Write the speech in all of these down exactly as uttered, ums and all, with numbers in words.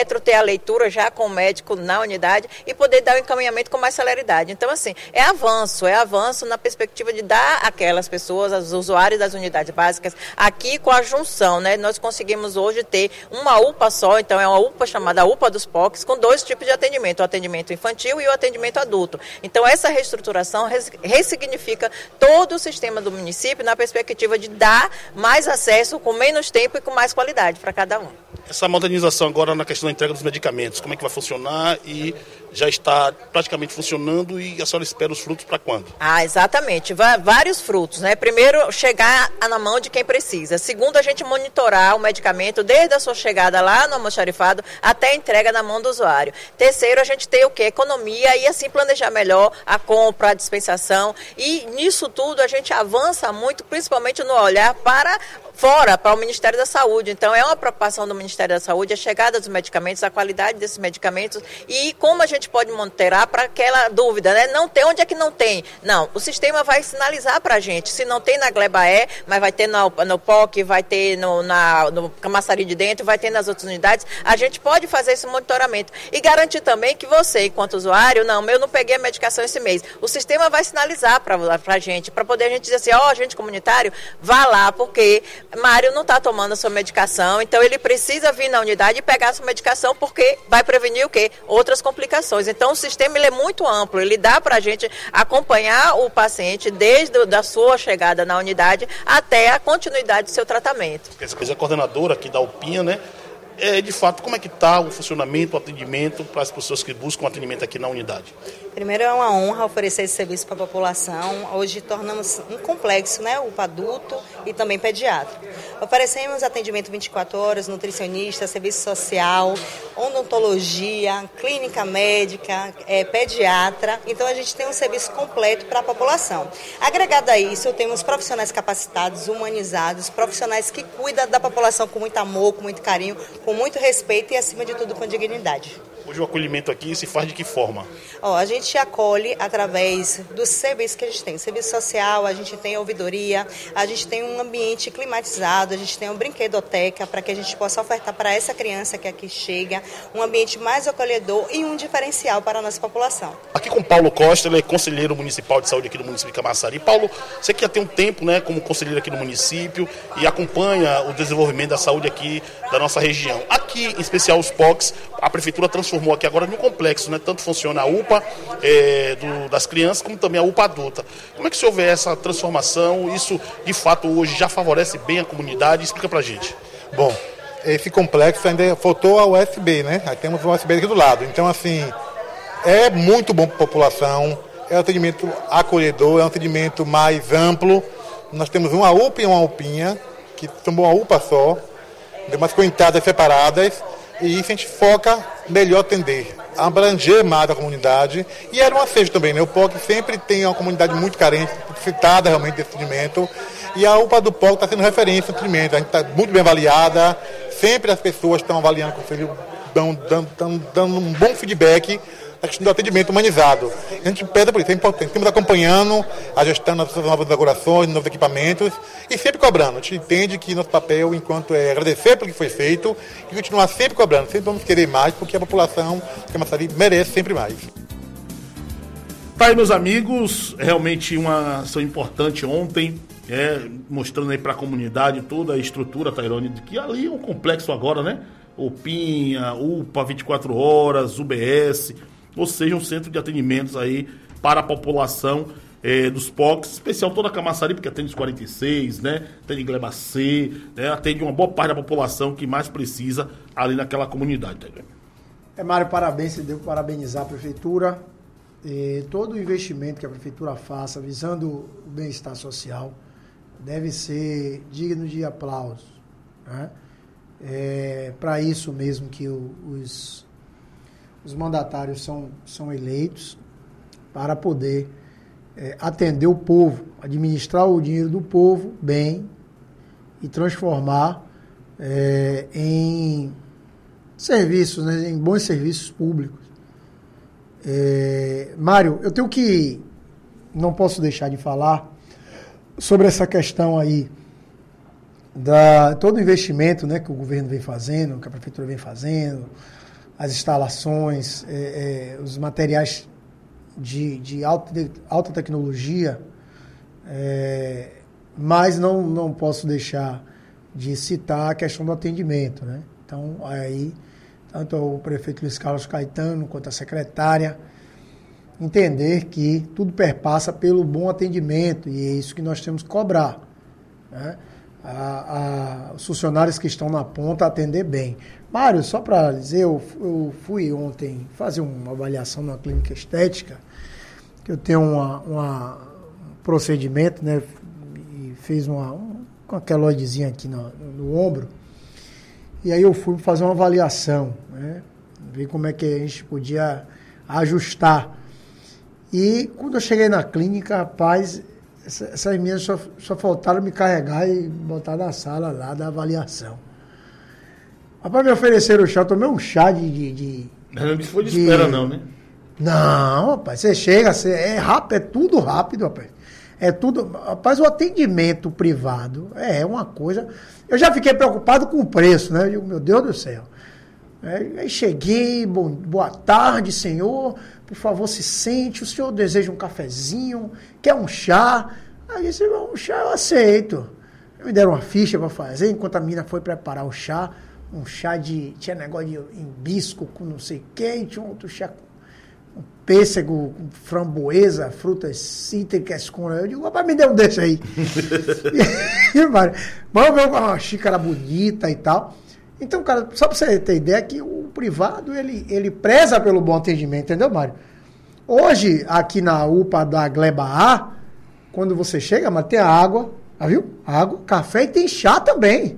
ter a leitura já com o médico na unidade e poder dar o encaminhamento com mais celeridade. Então, assim, é avanço, é avanço na perspectiva de dar àquelas pessoas, aos usuários das unidades básicas, aqui com a junção, né? Nós conseguimem hoje ter uma U P A só, então é uma U P A chamada U P A dos P O Cs, com dois tipos de atendimento, o atendimento infantil e o atendimento adulto. Então, essa reestruturação ressignifica todo o sistema do município na perspectiva de dar mais acesso com menos tempo e com mais qualidade para cada um. Essa modernização agora na questão da entrega dos medicamentos, como é que vai funcionar e já está praticamente funcionando e a senhora espera os frutos para quando? Ah, exatamente. Vários frutos, né? Primeiro, chegar na mão de quem precisa. Segundo, a gente monitorar o medicamento desde a sua chegada lá no almoxarifado até a entrega na mão do usuário. Terceiro, a gente ter o quê? Economia e assim planejar melhor a compra, a dispensação. E nisso tudo a gente avança muito, principalmente no olhar para fora, para o Ministério da Saúde. Então, é uma preocupação do Ministério da Saúde a chegada dos medicamentos, a qualidade desses medicamentos e como a gente pode monitorar para aquela dúvida, né? Não tem, onde é que não tem? Não, o sistema vai sinalizar para a gente. Se não tem na Glebaé, mas vai ter no, no P O C, vai ter no, na, no Camaçari de Dentro, vai ter nas outras unidades, a gente pode fazer esse monitoramento e garantir também que você, enquanto usuário, não, eu não peguei a medicação esse mês. O sistema vai sinalizar para a gente, para poder a gente dizer assim, ó, oh, agente comunitário, vá lá, porque Mário não está tomando a sua medicação, então ele precisa vir na unidade e pegar a sua medicação porque vai prevenir o quê? Outras complicações. Então o sistema ele é muito amplo, ele dá para a gente acompanhar o paciente desde a sua chegada na unidade até a continuidade do seu tratamento. Essa coordenadora aqui da UPinha, né? É, de fato, como é que está o funcionamento, o atendimento para as pessoas que buscam atendimento aqui na unidade? Primeiro, é uma honra oferecer esse serviço para a população. Hoje tornamos um complexo, né, U P A adulto e também pediátrico. Oferecemos atendimento vinte e quatro horas, nutricionista, serviço social, odontologia, clínica médica, é, pediatra. Então, a gente tem um serviço completo para a população. Agregado a isso, temos profissionais capacitados, humanizados, profissionais que cuidam da população com muito amor, com muito carinho, com muito respeito e, acima de tudo, com dignidade. Hoje o acolhimento aqui se faz de que forma? Ó, a gente acolhe através dos serviços que a gente tem. Serviço social, a gente tem ouvidoria, a gente tem um ambiente climatizado, a gente tem uma brinquedoteca para que a gente possa ofertar para essa criança que aqui chega um ambiente mais acolhedor e um diferencial para a nossa população. Aqui com Paulo Costa, ele é conselheiro municipal de saúde aqui do município de Camaçari. Paulo, você que já tem um tempo, né, como conselheiro aqui no município e acompanha o desenvolvimento da saúde aqui da nossa região. Aqui, em especial os P O Cs, a prefeitura transformou aqui agora num complexo, né? Tanto funciona a U P A é, do, das crianças, como também a U P A adulta. Como é que o senhor vê essa transformação? Isso, de fato, hoje já favorece bem a comunidade? Explica pra gente. Bom, esse complexo ainda faltou a U S B, né? Aí temos o U S B aqui do lado. Então, assim, é muito bom para a população, é um atendimento acolhedor, é um atendimento mais amplo. Nós temos uma U P A e uma UPinha, que são uma U P A só, mas com entradas separadas, e isso a gente foca melhor atender, abranger mais a comunidade, e era um acejo também, né? O P O C sempre tem uma comunidade muito carente, necessitada realmente desse atendimento, e a U P A do P O C está sendo referência no atendimento, a gente está muito bem avaliada, sempre as pessoas estão avaliando com o conselho, dão, dão, dão, dando um bom feedback a questão do atendimento humanizado. A gente pede por isso, é importante. Estamos acompanhando a gestão das novas inaugurações, novos equipamentos e sempre cobrando. A gente entende que nosso papel, enquanto é agradecer pelo que foi feito e continuar sempre cobrando. Sempre vamos querer mais, porque a população de Camaçari merece sempre mais. Tá aí, meus amigos, realmente uma ação importante ontem, é, mostrando aí para a comunidade toda a estrutura, Tairone, de que ali é um complexo agora, né? UPinha, U P A vinte e quatro horas, U B S, ou seja, um centro de atendimentos aí para a população eh, dos P O Cs, especial toda a Camaçari, porque atende os quarenta e seis, né? Atende Glebacê, né? Atende uma boa parte da população que mais precisa ali naquela comunidade. Tá? É, Mário, parabéns, você deve parabenizar a prefeitura. E todo o investimento que a prefeitura faça visando o bem-estar social deve ser digno de aplauso, né? É para isso mesmo que o, os, os mandatários são, são eleitos, para poder é, atender o povo, administrar o dinheiro do povo bem e transformar é, em serviços, né, em bons serviços públicos. É, Mário, eu tenho que, não posso deixar de falar sobre essa questão aí, da, todo o investimento, né, que o governo vem fazendo, que a prefeitura vem fazendo, as instalações, é, é, os materiais de, de, alta, de alta tecnologia, é, mas não, não posso deixar de citar a questão do atendimento, né? Então, aí, tanto o prefeito Luiz Carlos Caetano quanto a secretária, entender que tudo perpassa pelo bom atendimento, e é isso que nós temos que cobrar, né? A, a, os funcionários que estão na ponta atender bem. Mário, só para dizer, eu, eu fui ontem fazer uma avaliação na clínica estética, que eu tenho uma, uma, um procedimento, né? E fiz uma, um, com uma queloidezinha aqui no, no ombro, e aí eu fui fazer uma avaliação, né? Ver como é que a gente podia ajustar. E quando eu cheguei na clínica, rapaz, essas meninas só, só faltaram me carregar e botar na sala lá da avaliação. Rapaz, me ofereceram o chá, eu tomei um chá de... de, de não foi de, de espera não, né? Não, rapaz, você chega, você, é rápido, é tudo rápido, rapaz. É tudo... Rapaz, o atendimento privado é uma coisa... Eu já fiquei preocupado com o preço, né? Eu digo, meu Deus do céu. Aí cheguei, bom, boa tarde, senhor, por favor, se sente, o senhor deseja um cafezinho, quer um chá? Aí disse, um chá eu aceito. Me deram uma ficha para fazer, enquanto a menina foi preparar o chá, um chá de, tinha negócio de hibisco com não sei o que, e tinha outro chá com pêssego, com framboesa, frutas cítricas, com... Eu digo, rapaz, me dê um desse aí. e, vamos ver uma xícara bonita e tal. Então, cara, só para você ter ideia que o privado, ele, ele preza pelo bom atendimento, entendeu, Mário? Hoje, aqui na U P A da Gleba A, quando você chega, mas tem água, tá, viu? Água, café e tem chá também.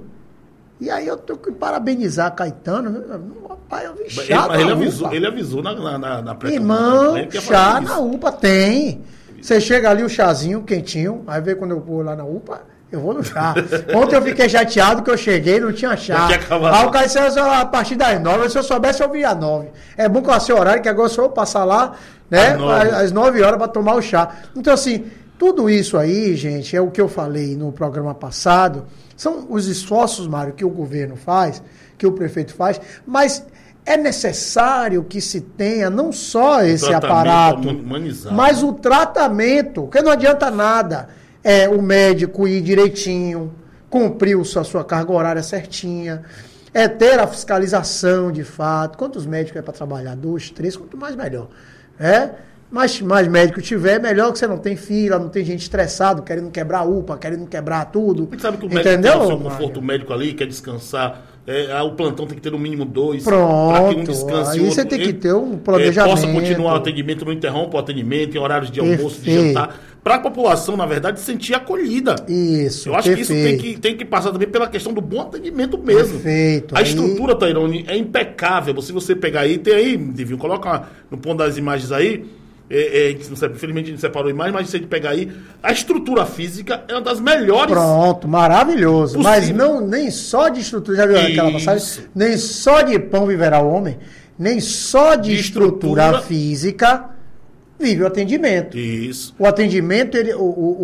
E aí eu tenho que parabenizar a Caetano, meu rapaz, eu vi chá ele, na ele U P A. Avisou, ele avisou na, na, na, na Irmão, na chá na U P A tem. Você chega ali, o chazinho quentinho, aí vê quando eu vou lá na U P A, eu vou no chá. Ontem eu fiquei chateado que eu cheguei e não tinha chá. Aí o cara disse, a partir das nove, se eu soubesse eu via às nove. É bom que eu sei o horário, que agora só eu passar lá, né, às nove horas para tomar o chá. Então, assim, tudo isso aí, gente, é o que eu falei no programa passado, são os esforços, Mário, que o governo faz, que o prefeito faz, mas é necessário que se tenha não só esse aparato, humanizado, mas o tratamento, porque não adianta nada. É o médico ir direitinho, cumprir a sua carga horária certinha, é ter a fiscalização de fato. Quantos médicos é para trabalhar? Dois, três, quanto mais melhor. É? Mas mais médico tiver, melhor, que você não tem fila, não tem gente estressado, querendo quebrar a U P A, querendo quebrar tudo. Você sabe que o médico entendeu, tem o seu conforto médico ali, quer descansar. É, o plantão tem que ter no mínimo dois. Pronto. Para que um descanse. Aí você tem que ter um planejamento. É, possa continuar o atendimento, não interrompa o atendimento em horários de almoço, de jantar. Para a população, na verdade, se sentir acolhida. Isso. Eu acho perfeito. que isso tem que, tem que passar também pela questão do bom atendimento mesmo. Perfeito. A aí... estrutura, Tairone, é impecável. Se você pegar aí, tem aí, Divinho, coloca no ponto das imagens aí. É, é, infelizmente a gente separou imagens, mas se a gente pegar aí, a estrutura física é uma das melhores. Pronto, maravilhoso. Possível. Mas não, nem só de estrutura, já viu Isso. aquela passagem? Nem só de pão viverá o homem, nem só de, de estrutura, estrutura física vive o atendimento. Isso. O atendimento, ele, o,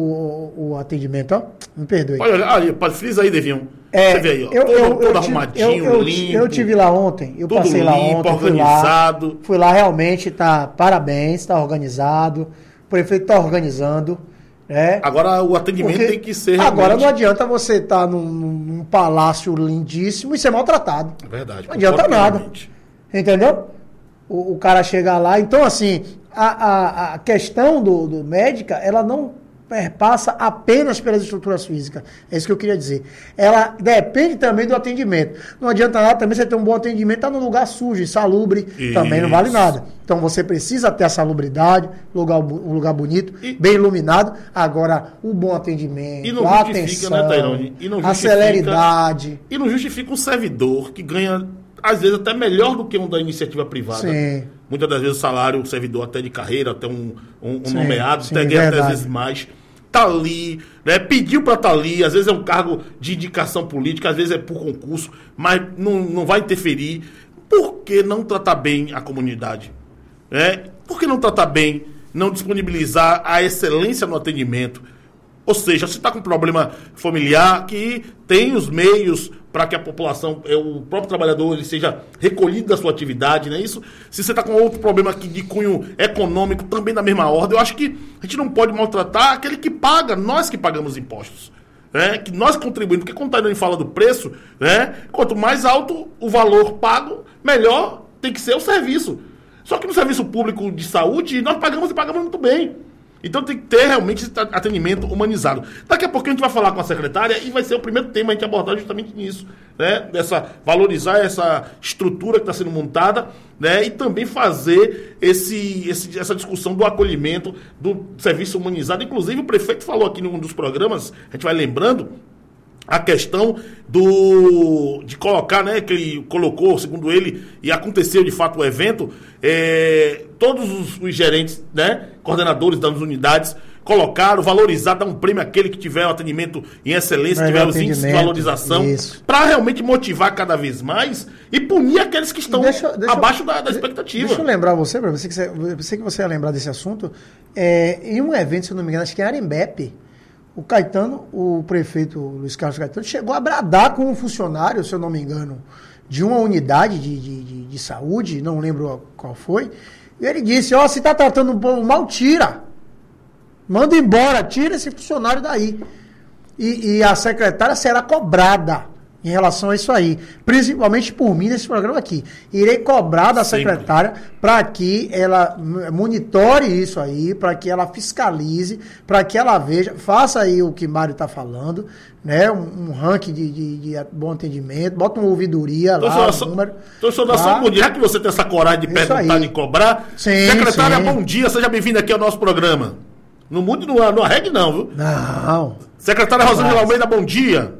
o, o, o atendimento, ó, me perdoe. Olha, olha, olha frisa aí, Devinho. É, você vê aí, ó, eu, todo, eu, todo eu arrumadinho, eu, eu, limpo. Eu tive lá ontem, eu tudo passei lá limpo, ontem, organizado. Fui lá, fui lá, realmente tá, parabéns, tá organizado, o prefeito tá organizando, né? Agora o atendimento Porque tem que ser realmente... Agora não adianta você estar tá num, num palácio lindíssimo e ser maltratado. É verdade. Não adianta nada, entendeu? O, o cara chega lá, então assim, a, a, a questão do, do médica, ela não perpassa apenas pelas estruturas físicas. É isso que eu queria dizer. Ela depende também do atendimento. Não adianta nada também você ter um bom atendimento, está num lugar sujo, insalubre, isso. Também não vale nada. Então você precisa ter a salubridade, lugar, um lugar bonito, e, bem iluminado. Agora, o bom atendimento, e não a justifica, atenção, né, Tairone? E não a celeridade. E não justifica um servidor que ganha, às vezes, até melhor do que um da iniciativa privada. Sim. Muitas das vezes o salário, o servidor até de carreira, até um, um, um sim, nomeado, sim, até ganha às vezes mais. Tá ali, né? Pediu para estar tá ali, às vezes é um cargo de indicação política, às vezes é por concurso, mas não, não vai interferir. Por que não tratar bem a comunidade? Né? Por que não tratar bem, não disponibilizar a excelência no atendimento? Ou seja, se está com problema familiar, que tem os meios para que a população, o próprio trabalhador, ele seja recolhido da sua atividade, não é isso? Se você está com outro problema aqui de cunho econômico, também da mesma ordem, eu acho que a gente não pode maltratar aquele que paga, nós que pagamos impostos. Né? Que nós contribuímos, porque quando a gente fala do preço, né? Quanto mais alto o valor pago, melhor tem que ser o serviço. Só que no serviço público de saúde, nós pagamos e pagamos muito bem. Então tem que ter realmente esse atendimento humanizado. Daqui a pouco a gente vai falar com a secretária e vai ser o primeiro tema a gente abordar justamente nisso, né? Dessa, valorizar essa estrutura que está sendo montada, né? E também fazer esse, esse, essa discussão do acolhimento, do serviço humanizado. Inclusive o prefeito falou aqui num dos programas, a gente vai lembrando, a questão do, de colocar, né, que ele colocou, segundo ele, e aconteceu de fato o evento, é, todos os, os gerentes, né, coordenadores das unidades, colocaram, valorizar, dar um prêmio àquele que tiver um atendimento em excelência, tiver os índices de valorização, para realmente motivar cada vez mais e punir aqueles que estão deixa, deixa, abaixo da, da expectativa. Deixa eu lembrar você, para você que você, eu sei que você ia lembrar desse assunto, é, em um evento, se eu não me engano, acho que em Arembepe, o Caetano, o prefeito Luiz Carlos Caetano, chegou a bradar com um funcionário, se eu não me engano, de uma unidade de, de, de, de saúde, não lembro qual foi, e ele disse, ó, oh, se está tratando um povo mal, tira. Manda embora, tira esse funcionário daí. E, e a secretária será cobrada em relação a isso aí. Principalmente por mim nesse programa aqui. Irei cobrar da Sempre. secretária para que ela monitore isso aí, para que ela fiscalize, para que ela veja, faça aí o que Mário está falando, né? Um, um ranking de, de, de bom atendimento, bota uma ouvidoria então, lá, só, um número. Então, senhor, tá? Bom dia, já que você tem essa coragem de isso perguntar, aí. de cobrar. Sim, secretária, sim. bom dia, seja bem-vindo aqui ao nosso programa. Não mude, não, não arregue não, viu? Não. Secretária Rosângela Almeida, bom dia.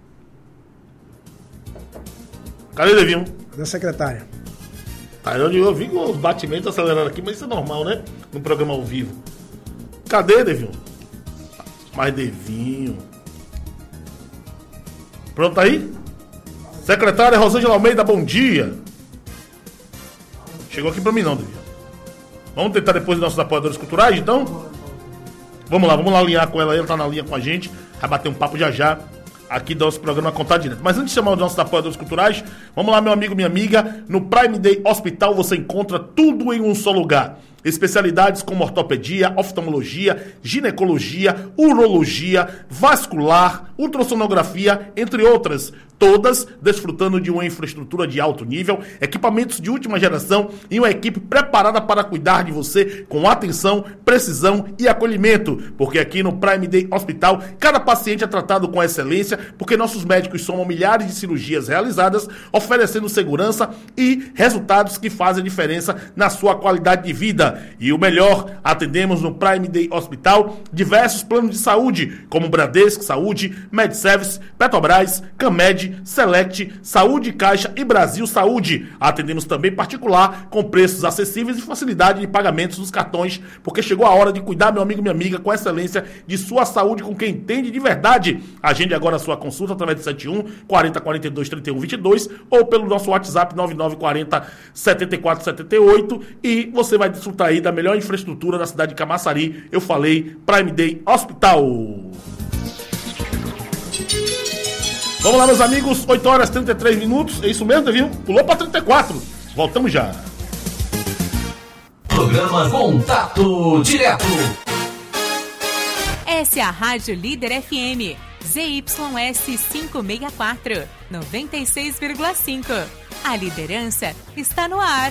Cadê, Devinho? Da secretária. Tá, eu, eu vi os batimentos acelerando aqui, mas isso é normal, né? No programa ao vivo. Cadê, Devinho? Mas, Devinho... Pronto aí? Secretária Rosângela Almeida, bom dia. Chegou aqui pra mim não, Devinho. Vamos tentar depois dos nossos apoiadores culturais, então? Vamos lá, vamos lá alinhar com ela. Ela tá na linha com a gente. Vai bater um papo já já aqui do nosso programa Contar Direto. Mas antes de chamar os nossos apoiadores culturais, vamos lá, meu amigo, minha amiga. No Prime Day Hospital você encontra tudo em um só lugar. Especialidades como ortopedia, oftalmologia, ginecologia, urologia, vascular, ultrassonografia, entre outras. Todas desfrutando de uma infraestrutura de alto nível, equipamentos de última geração e uma equipe preparada para cuidar de você com atenção, precisão e acolhimento. Porque aqui no Prime Day Hospital, cada paciente é tratado com excelência, porque nossos médicos somam milhares de cirurgias realizadas, oferecendo segurança e resultados que fazem diferença na sua qualidade de vida. E o melhor, atendemos no Prime Day Hospital diversos planos de saúde, como Bradesco Saúde, MedService, Petrobras, Camed, Select, Saúde Caixa e Brasil Saúde. Atendemos também particular, com preços acessíveis e facilidade de pagamentos dos cartões, porque chegou a hora de cuidar, meu amigo e minha amiga, com excelência de sua saúde, com quem entende de verdade. Agende agora a sua consulta através de sete um, quarenta, quarenta e dois, trinta e um, vinte e dois ou pelo nosso WhatsApp nove nove quatro zero, sete quatro sete oito e você vai desfrutar aí da melhor infraestrutura da cidade de Camaçari. Eu falei, Prime Day Hospital. Vamos lá, meus amigos, oito horas e trinta e três minutos. É isso mesmo, viu? Pulou para trinta e quatro. Voltamos já. Programa Contato Direto. Essa é a Rádio Líder F M. Z Y S quinhentos e sessenta e quatro, noventa e seis vírgula cinco. A liderança está no ar.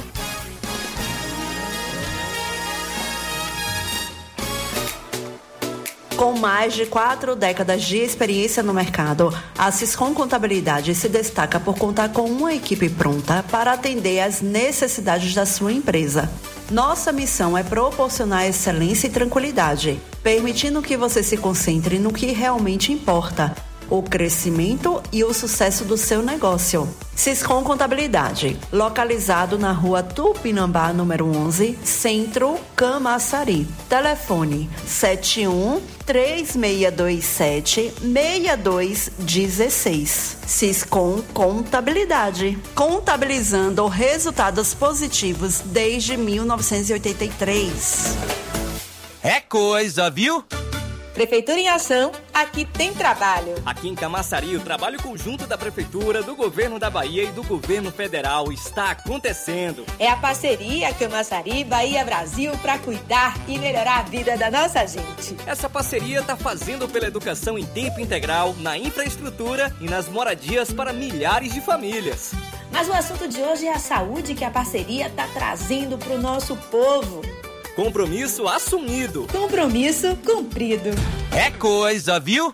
Com mais de quatro décadas de experiência no mercado, a Siscom Contabilidade se destaca por contar com uma equipe pronta para atender às necessidades da sua empresa. Nossa missão é proporcionar excelência e tranquilidade, permitindo que você se concentre no que realmente importa, o crescimento e o sucesso do seu negócio. Siscom Contabilidade, localizado na rua Tupinambá, número onze, Centro, Camaçari. Telefone sete um, três seis dois sete, seis dois um seis. Siscom Contabilidade, contabilizando resultados positivos desde mil novecentos e oitenta e três. É coisa, viu? Prefeitura em Ação, aqui tem trabalho. Aqui em Camaçari, o trabalho conjunto da Prefeitura, do Governo da Bahia e do Governo Federal está acontecendo. É a parceria Camaçari Bahia Brasil para cuidar e melhorar a vida da nossa gente. Essa parceria está fazendo pela educação em tempo integral, na infraestrutura e nas moradias para milhares de famílias. Mas o assunto de hoje é a saúde que a parceria está trazendo para o nosso povo. Compromisso assumido. Compromisso cumprido. É coisa, viu?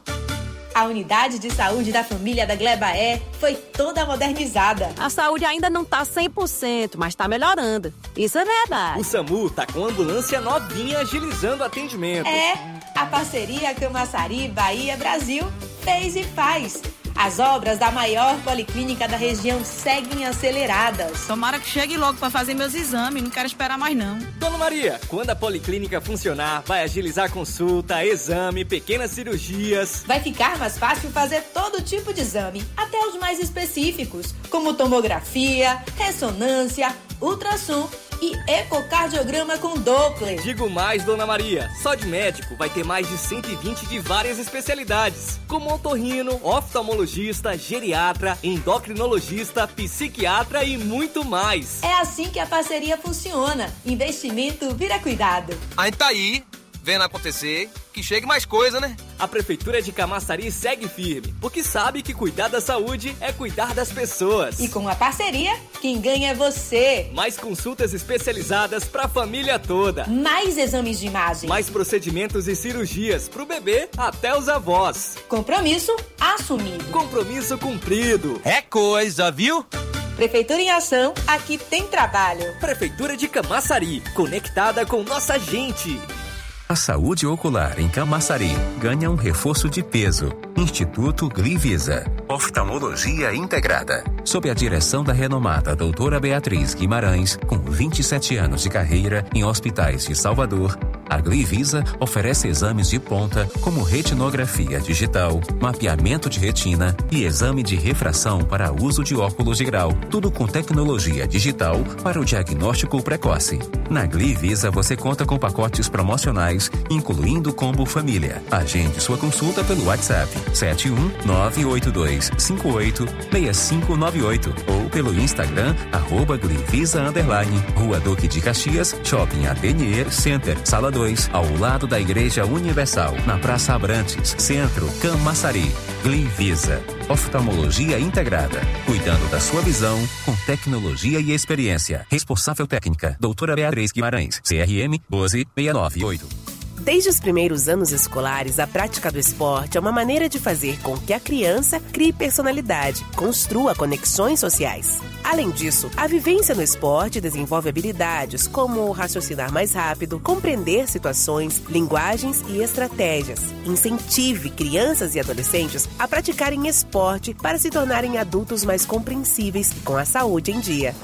A unidade de saúde da família da Glebaé foi toda modernizada. A saúde ainda não está cem por cento, mas está melhorando. Isso é verdade. O SAMU está com ambulância novinha agilizando o atendimento. É, a parceria Camaçari Bahia Brasil fez e faz. As obras da maior policlínica da região seguem aceleradas. Tomara que chegue logo para fazer meus exames, não quero esperar mais não. Dona Maria, quando a policlínica funcionar, vai agilizar consulta, exame, pequenas cirurgias. Vai ficar mais fácil fazer todo tipo de exame, até os mais específicos, como tomografia, ressonância, ultrassom e ecocardiograma com Doppler. Digo mais, Dona Maria, só de médico vai ter mais de cento e vinte de várias especialidades, como otorrino, oftalmologista, geriatra, endocrinologista, psiquiatra e muito mais. É assim que a parceria funciona. Investimento vira cuidado. Aí tá aí, vendo acontecer, que chegue mais coisa, né? A Prefeitura de Camaçari segue firme, porque sabe que cuidar da saúde é cuidar das pessoas. E com a parceria, quem ganha é você. Mais consultas especializadas para a família toda. Mais exames de imagem. Mais procedimentos e cirurgias pro bebê até os avós. Compromisso assumido. Compromisso cumprido. É coisa, viu? Prefeitura em ação, aqui tem trabalho. Prefeitura de Camaçari, conectada com nossa gente. A saúde ocular em Camaçari ganha um reforço de peso. Instituto Glivisa. Oftalmologia integrada. Sob a direção da renomada doutora Beatriz Guimarães, com vinte e sete anos de carreira em hospitais de Salvador, a Glivisa oferece exames de ponta como retinografia digital, mapeamento de retina e exame de refração para uso de óculos de grau, tudo com tecnologia digital para o diagnóstico precoce. Na Glivisa você conta com pacotes promocionais, incluindo o combo família. Agende sua consulta pelo WhatsApp sete um nove oito dois cinco oito seis cinco nove oito ou pelo Instagram arroba Glivisa underline, Rua Duque de Caxias, Shopping Atelier Center, Sala dois, ao lado da Igreja Universal, na Praça Abrantes, Centro, Camaçari. Glivisa, oftalmologia integrada, cuidando da sua visão com tecnologia e experiência. Responsável técnica, doutora Beatriz Guimarães, C R M um dois seis nove oito. Desde os primeiros anos escolares, a prática do esporte é uma maneira de fazer com que a criança crie personalidade, construa conexões sociais. Além disso, a vivência no esporte desenvolve habilidades como raciocinar mais rápido, compreender situações, linguagens e estratégias. Incentive crianças e adolescentes a praticarem esporte para se tornarem adultos mais compreensíveis e com a saúde em dia.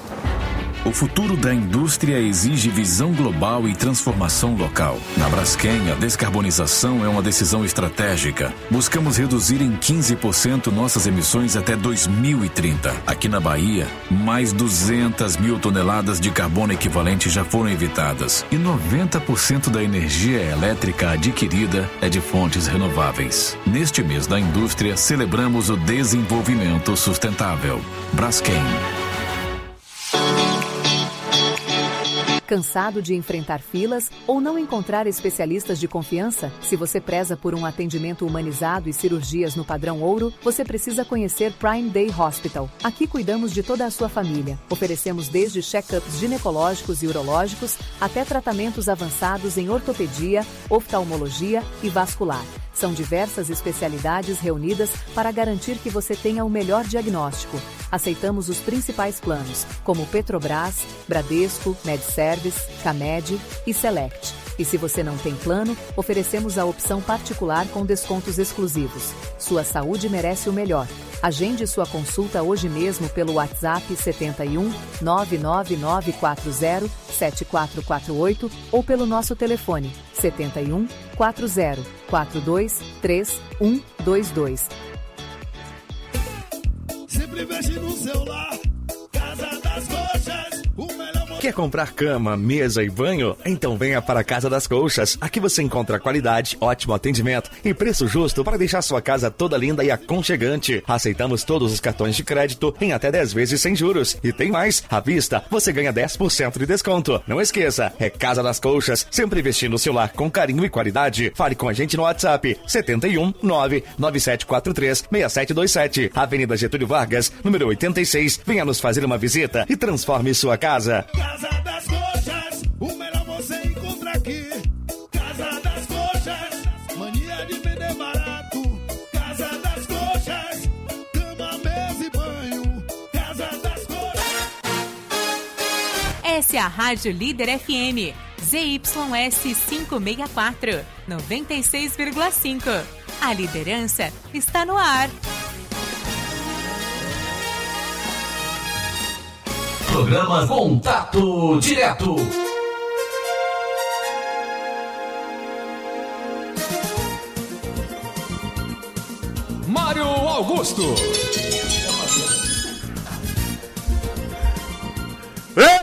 O futuro da indústria exige visão global e transformação local. Na Braskem, a descarbonização é uma decisão estratégica. Buscamos reduzir em quinze por cento nossas emissões até dois mil e trinta. Aqui na Bahia, mais duzentas mil toneladas de carbono equivalente já foram evitadas. E noventa por cento da energia elétrica adquirida é de fontes renováveis. Neste mês da indústria, celebramos o desenvolvimento sustentável. Braskem. Cansado de enfrentar filas ou não encontrar especialistas de confiança? Se você preza por um atendimento humanizado e cirurgias no padrão ouro, você precisa conhecer Prime Day Hospital. Aqui cuidamos de toda a sua família. Oferecemos desde check-ups ginecológicos e urológicos até tratamentos avançados em ortopedia, oftalmologia e vascular. São diversas especialidades reunidas para garantir que você tenha o melhor diagnóstico. Aceitamos os principais planos, como Petrobras, Bradesco, MedService, Camed e Select. E se você não tem plano, oferecemos a opção particular com descontos exclusivos. Sua saúde merece o melhor. Agende sua consulta hoje mesmo pelo WhatsApp sete um nove nove nove quatro zero sete quatro quatro oito ou pelo nosso telefone sete um quatro zero quatro dois três um dois dois. Sempre investe no celular, Casa das Coxas, o melhor Quer comprar cama, mesa e banho? Então venha para a Casa das Colchas. Aqui você encontra qualidade, ótimo atendimento e preço justo para deixar sua casa toda linda e aconchegante. Aceitamos todos os cartões de crédito em até dez vezes sem juros. E tem mais, à vista você ganha dez por cento de desconto. Não esqueça, é Casa das Colchas, sempre investindo no seu lar com carinho e qualidade. Fale com a gente no WhatsApp setenta e um, nove nove sete quatro três, seis sete dois sete, Avenida Getúlio Vargas, número oitenta e seis. Venha nos fazer uma visita e transforme sua casa. Casa das Coxas, o melhor você encontra aqui. Casa das Coxas, mania de vender barato. Casa das Coxas, cama, mesa e banho. Casa das Coxas. Essa é a Rádio Líder F M, Z Y S quinhentos e sessenta e quatro, noventa e seis vírgula cinco. A liderança está no ar. Programa Contato Direto. Mário Augusto. É.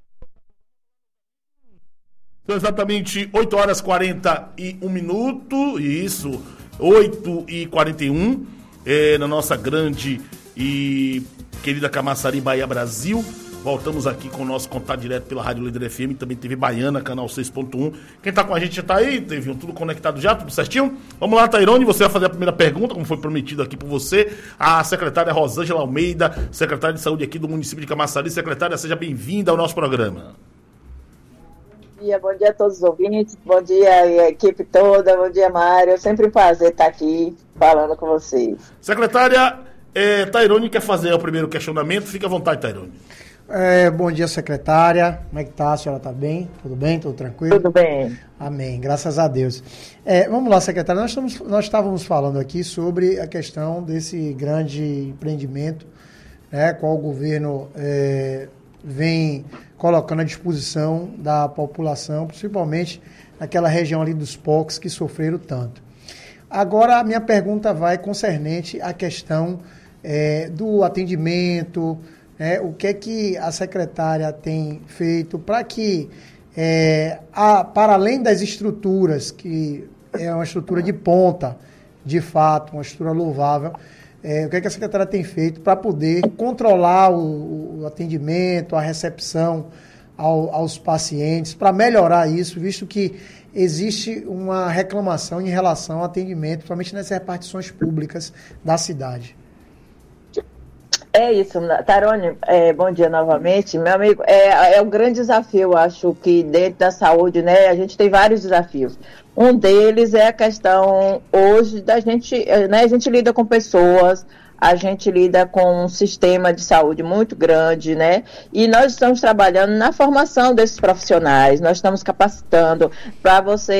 São exatamente oito horas e quarenta e um minutos. Isso, oito e quarenta e um. É, na nossa grande e querida Camaçari, Bahia, Brasil. Voltamos aqui com o nosso contato direto pela Rádio Líder F M, também T V Baiana, canal seis ponto um. Quem tá com a gente já tá aí, teve tudo conectado já, tudo certinho? Vamos lá, Tairone, você vai fazer a primeira pergunta, como foi prometido aqui por você. A secretária Rosângela Almeida, secretária de Saúde aqui do município de Camaçari. Secretária, seja bem-vinda ao nosso programa. Bom dia, bom dia a todos os ouvintes, bom dia a equipe toda, bom dia, Mário. É sempre um prazer estar aqui falando com vocês. Secretária, é, Tairone quer fazer o primeiro questionamento, fique à vontade, Tairone. É, bom dia, secretária. Como é que tá? A senhora tá bem? Tudo bem? Tudo tranquilo? Tudo bem. Amém. Graças a Deus. É, vamos lá, secretária. Nós, estamos, nós estávamos falando aqui sobre a questão desse grande empreendimento, né, qual o governo é, vem colocando à disposição da população, principalmente naquela região ali dos P O Cs que sofreram tanto. Agora, a minha pergunta vai concernente à questão é, do atendimento. É, o que é que a secretária tem feito para que, é, a, para além das estruturas, que é uma estrutura de ponta, de fato, uma estrutura louvável, é, o que é que a secretária tem feito para poder controlar o, o atendimento, a recepção ao, aos pacientes, para melhorar isso, visto que existe uma reclamação em relação ao atendimento, principalmente nas repartições públicas da cidade. É isso, Tairone, é, bom dia novamente. Meu amigo, é, é um grande desafio, eu acho que dentro da saúde, né, a gente tem vários desafios. Um deles é a questão hoje da gente, né, a gente lida com pessoas, a gente lida com um sistema de saúde muito grande, né, e nós estamos trabalhando na formação desses profissionais, nós estamos capacitando. Para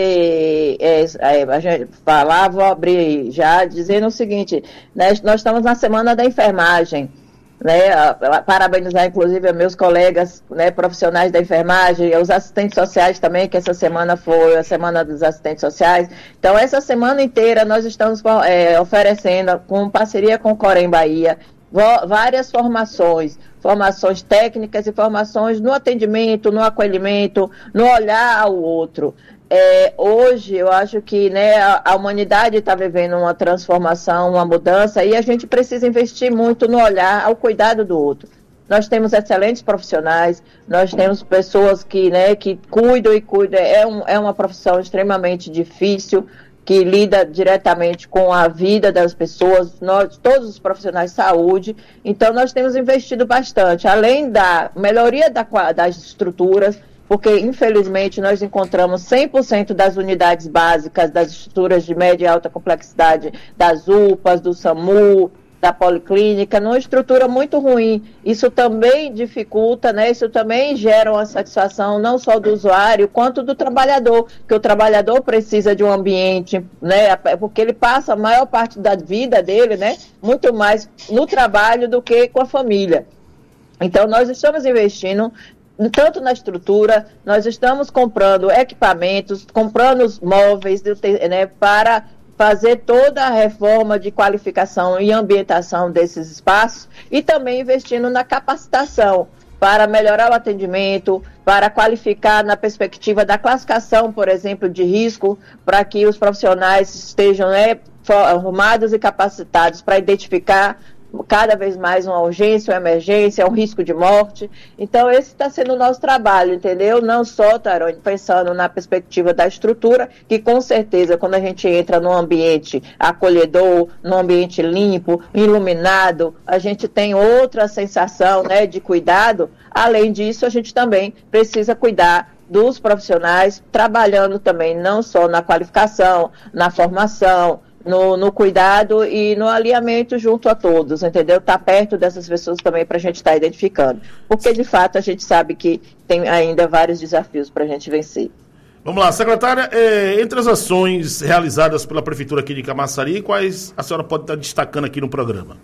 você é, é, a gente falar, vou abrir já dizendo o seguinte, né, nós estamos na Semana da Enfermagem, né, parabenizar inclusive meus colegas, né, profissionais da enfermagem, os assistentes sociais também, que essa semana foi a Semana dos Assistentes Sociais. Então, essa semana inteira nós estamos é, oferecendo, com parceria com o Corém Bahia, várias formações, formações técnicas e formações no atendimento, no acolhimento, no olhar ao outro. É, hoje eu acho que, né, a, a humanidade está vivendo uma transformação, uma mudança, e a gente precisa investir muito no olhar ao cuidado do outro. Nós temos excelentes profissionais, nós temos pessoas que, né, que cuidam e cuidam. É, um, é uma profissão extremamente difícil, que lida diretamente com a vida das pessoas, nós, todos os profissionais de saúde. Então nós temos investido bastante, além da melhoria da, das estruturas, porque, infelizmente, nós encontramos cem por cento das unidades básicas, das estruturas de média e alta complexidade, das U P As, do SAMU, da Policlínica, numa estrutura muito ruim. Isso também dificulta, né? Isso também gera uma satisfação não só do usuário, quanto do trabalhador, porque o trabalhador precisa de um ambiente, né? Porque ele passa a maior parte da vida dele, né? Muito mais no trabalho do que com a família. Então, nós estamos investindo tanto na estrutura, nós estamos comprando equipamentos, comprando os móveis, né, para fazer toda a reforma de qualificação e ambientação desses espaços, e também investindo na capacitação. para melhorar o atendimento, para qualificar na perspectiva da classificação, por exemplo, de risco, para que os profissionais estejam, né, formados e capacitados para identificar cada vez mais uma urgência, uma emergência, um risco de morte. Então, esse está sendo o nosso trabalho, entendeu? Não só, Tarone, pensando na perspectiva da estrutura, que com certeza, quando a gente entra num ambiente acolhedor, num ambiente limpo, iluminado, a gente tem outra sensação, né, de cuidado. Além disso, a gente também precisa cuidar dos profissionais, trabalhando também não só na qualificação, na formação, No, no cuidado e no alinhamento junto a todos, entendeu? Tá perto dessas pessoas também para a gente estar tá identificando. Porque, de fato, a gente sabe que tem ainda vários desafios para a gente vencer. Vamos lá, secretária, é, entre as ações realizadas pela Prefeitura aqui de Camaçari, quais a senhora pode estar destacando aqui no programa?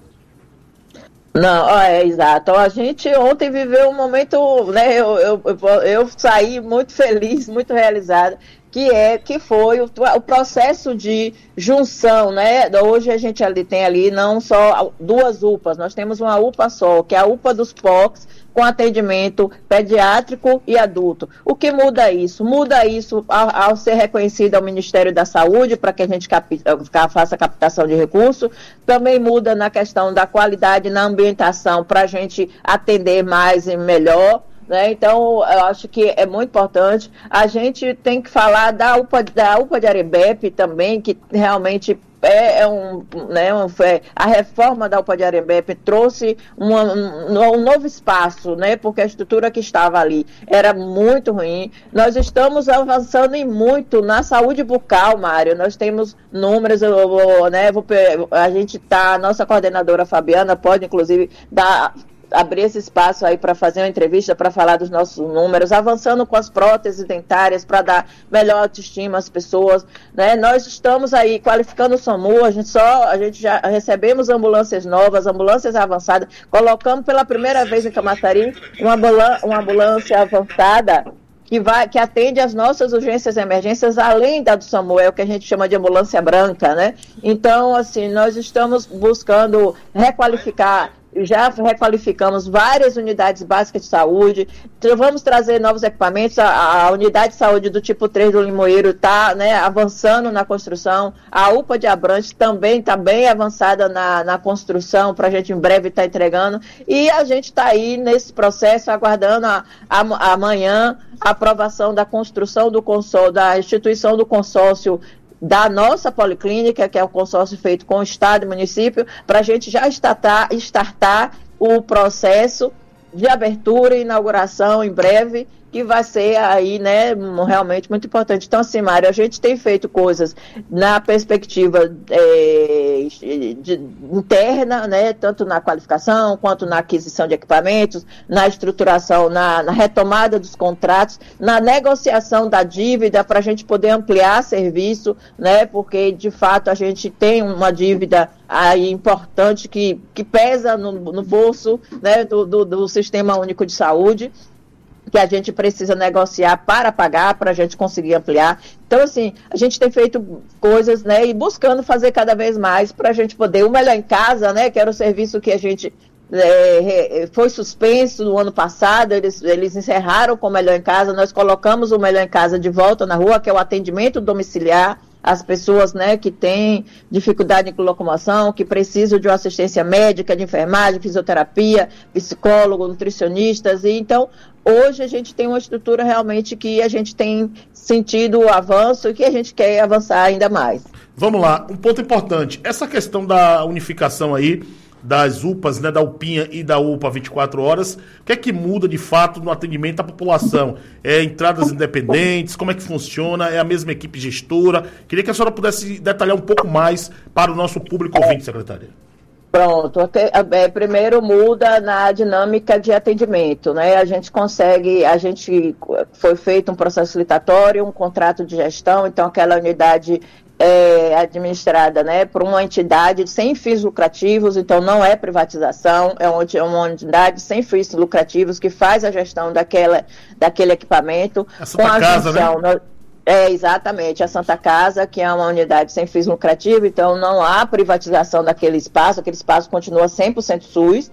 Não, ó, é exato. A gente ontem viveu um momento, né? Eu, eu, eu, eu saí muito feliz, muito realizada. Que, é, que foi o, o processo de junção, né? Hoje a gente ali tem ali não só duas U P As, nós temos uma U P A só, que é a U P A dos P O Cs, com atendimento pediátrico e adulto. O que muda isso? Muda isso ao, ao ser reconhecido ao Ministério da Saúde, para que a gente cap, faça captação de recursos. Também muda na questão da qualidade na ambientação, para a gente atender mais e melhor. Né? Então, eu acho que é muito importante. A gente tem que falar da U P A, da U P A de Arembepe também, que realmente é, é um, né, um, é, a reforma da U P A de Arembepe trouxe uma, um, um novo espaço, né, porque a estrutura que estava ali era muito ruim. Nós estamos avançando em muito na saúde bucal, Mário. Nós temos números, eu, eu, né, vou, a gente tá, a nossa coordenadora Fabiana pode, inclusive, dar... abrir esse espaço aí para fazer uma entrevista, para falar dos nossos números, avançando com as próteses dentárias para dar melhor autoestima às pessoas, né? Nós estamos aí qualificando o SAMU, a gente só, a gente já recebemos ambulâncias novas, ambulâncias avançadas, colocamos pela primeira vez em Camaçari uma, ambulância, uma ambulância avançada que, vai, que atende às nossas urgências e emergências, além da do SAMU, é o que a gente chama de ambulância branca, né? Então, assim, nós estamos buscando requalificar. Já requalificamos várias unidades básicas de saúde, então vamos trazer novos equipamentos. A, a unidade de saúde do tipo três do Limoeiro está, né, avançando na construção. A U P A de Abrantes também está bem avançada na, na construção, para a gente em breve estar tá entregando. E a gente está aí nesse processo, aguardando a, a, amanhã a aprovação da construção do consórcio, da instituição do consórcio da nossa policlínica, que é um consórcio feito com o Estado e município, para a gente já startar, startar o processo de abertura e inauguração em breve, que vai ser aí, né, realmente muito importante. Então, assim, Mário, a gente tem feito coisas na perspectiva é, de, interna, né, tanto na qualificação, quanto na aquisição de equipamentos, na estruturação, na, na retomada dos contratos, na negociação da dívida, para a gente poder ampliar serviço, né, porque, de fato, a gente tem uma dívida aí importante que, que pesa no, no bolso, né, do, do, do Sistema Único de Saúde, que a gente precisa negociar para pagar, para a gente conseguir ampliar. Então, assim, a gente tem feito coisas, né, e buscando fazer cada vez mais para a gente poder, o Melhor em Casa, né, que era o serviço que a gente é, foi suspenso no ano passado, eles, eles encerraram com o Melhor em Casa, nós colocamos o Melhor em Casa de volta na rua, que é o atendimento domiciliar, as pessoas, né, que têm dificuldade em locomoção, que precisam de uma assistência médica, de enfermagem, fisioterapia, psicólogo, nutricionistas. E então, hoje a gente tem uma estrutura realmente que a gente tem sentido o avanço e que a gente quer avançar ainda mais. Vamos lá, um ponto importante, essa questão da unificação aí das U P As, né, da UPinha e da U P A vinte e quatro horas, o que é que muda de fato no atendimento à população? É entradas independentes, como é que funciona? É a mesma equipe gestora? Queria que a senhora pudesse detalhar um pouco mais para o nosso público ouvinte, secretária. Pronto, é, primeiro muda na dinâmica de atendimento, né? A gente consegue, a gente foi feito um processo licitatório, um contrato de gestão, então aquela unidade é administrada, né, por uma entidade sem fins lucrativos, então não é privatização, é uma unidade sem fins lucrativos que faz a gestão daquela, daquele equipamento. A Santa com a Casa, junção, né? É, exatamente, a Santa Casa, que é uma unidade sem fins lucrativos, então não há privatização daquele espaço, aquele espaço continua cem por cento SUS,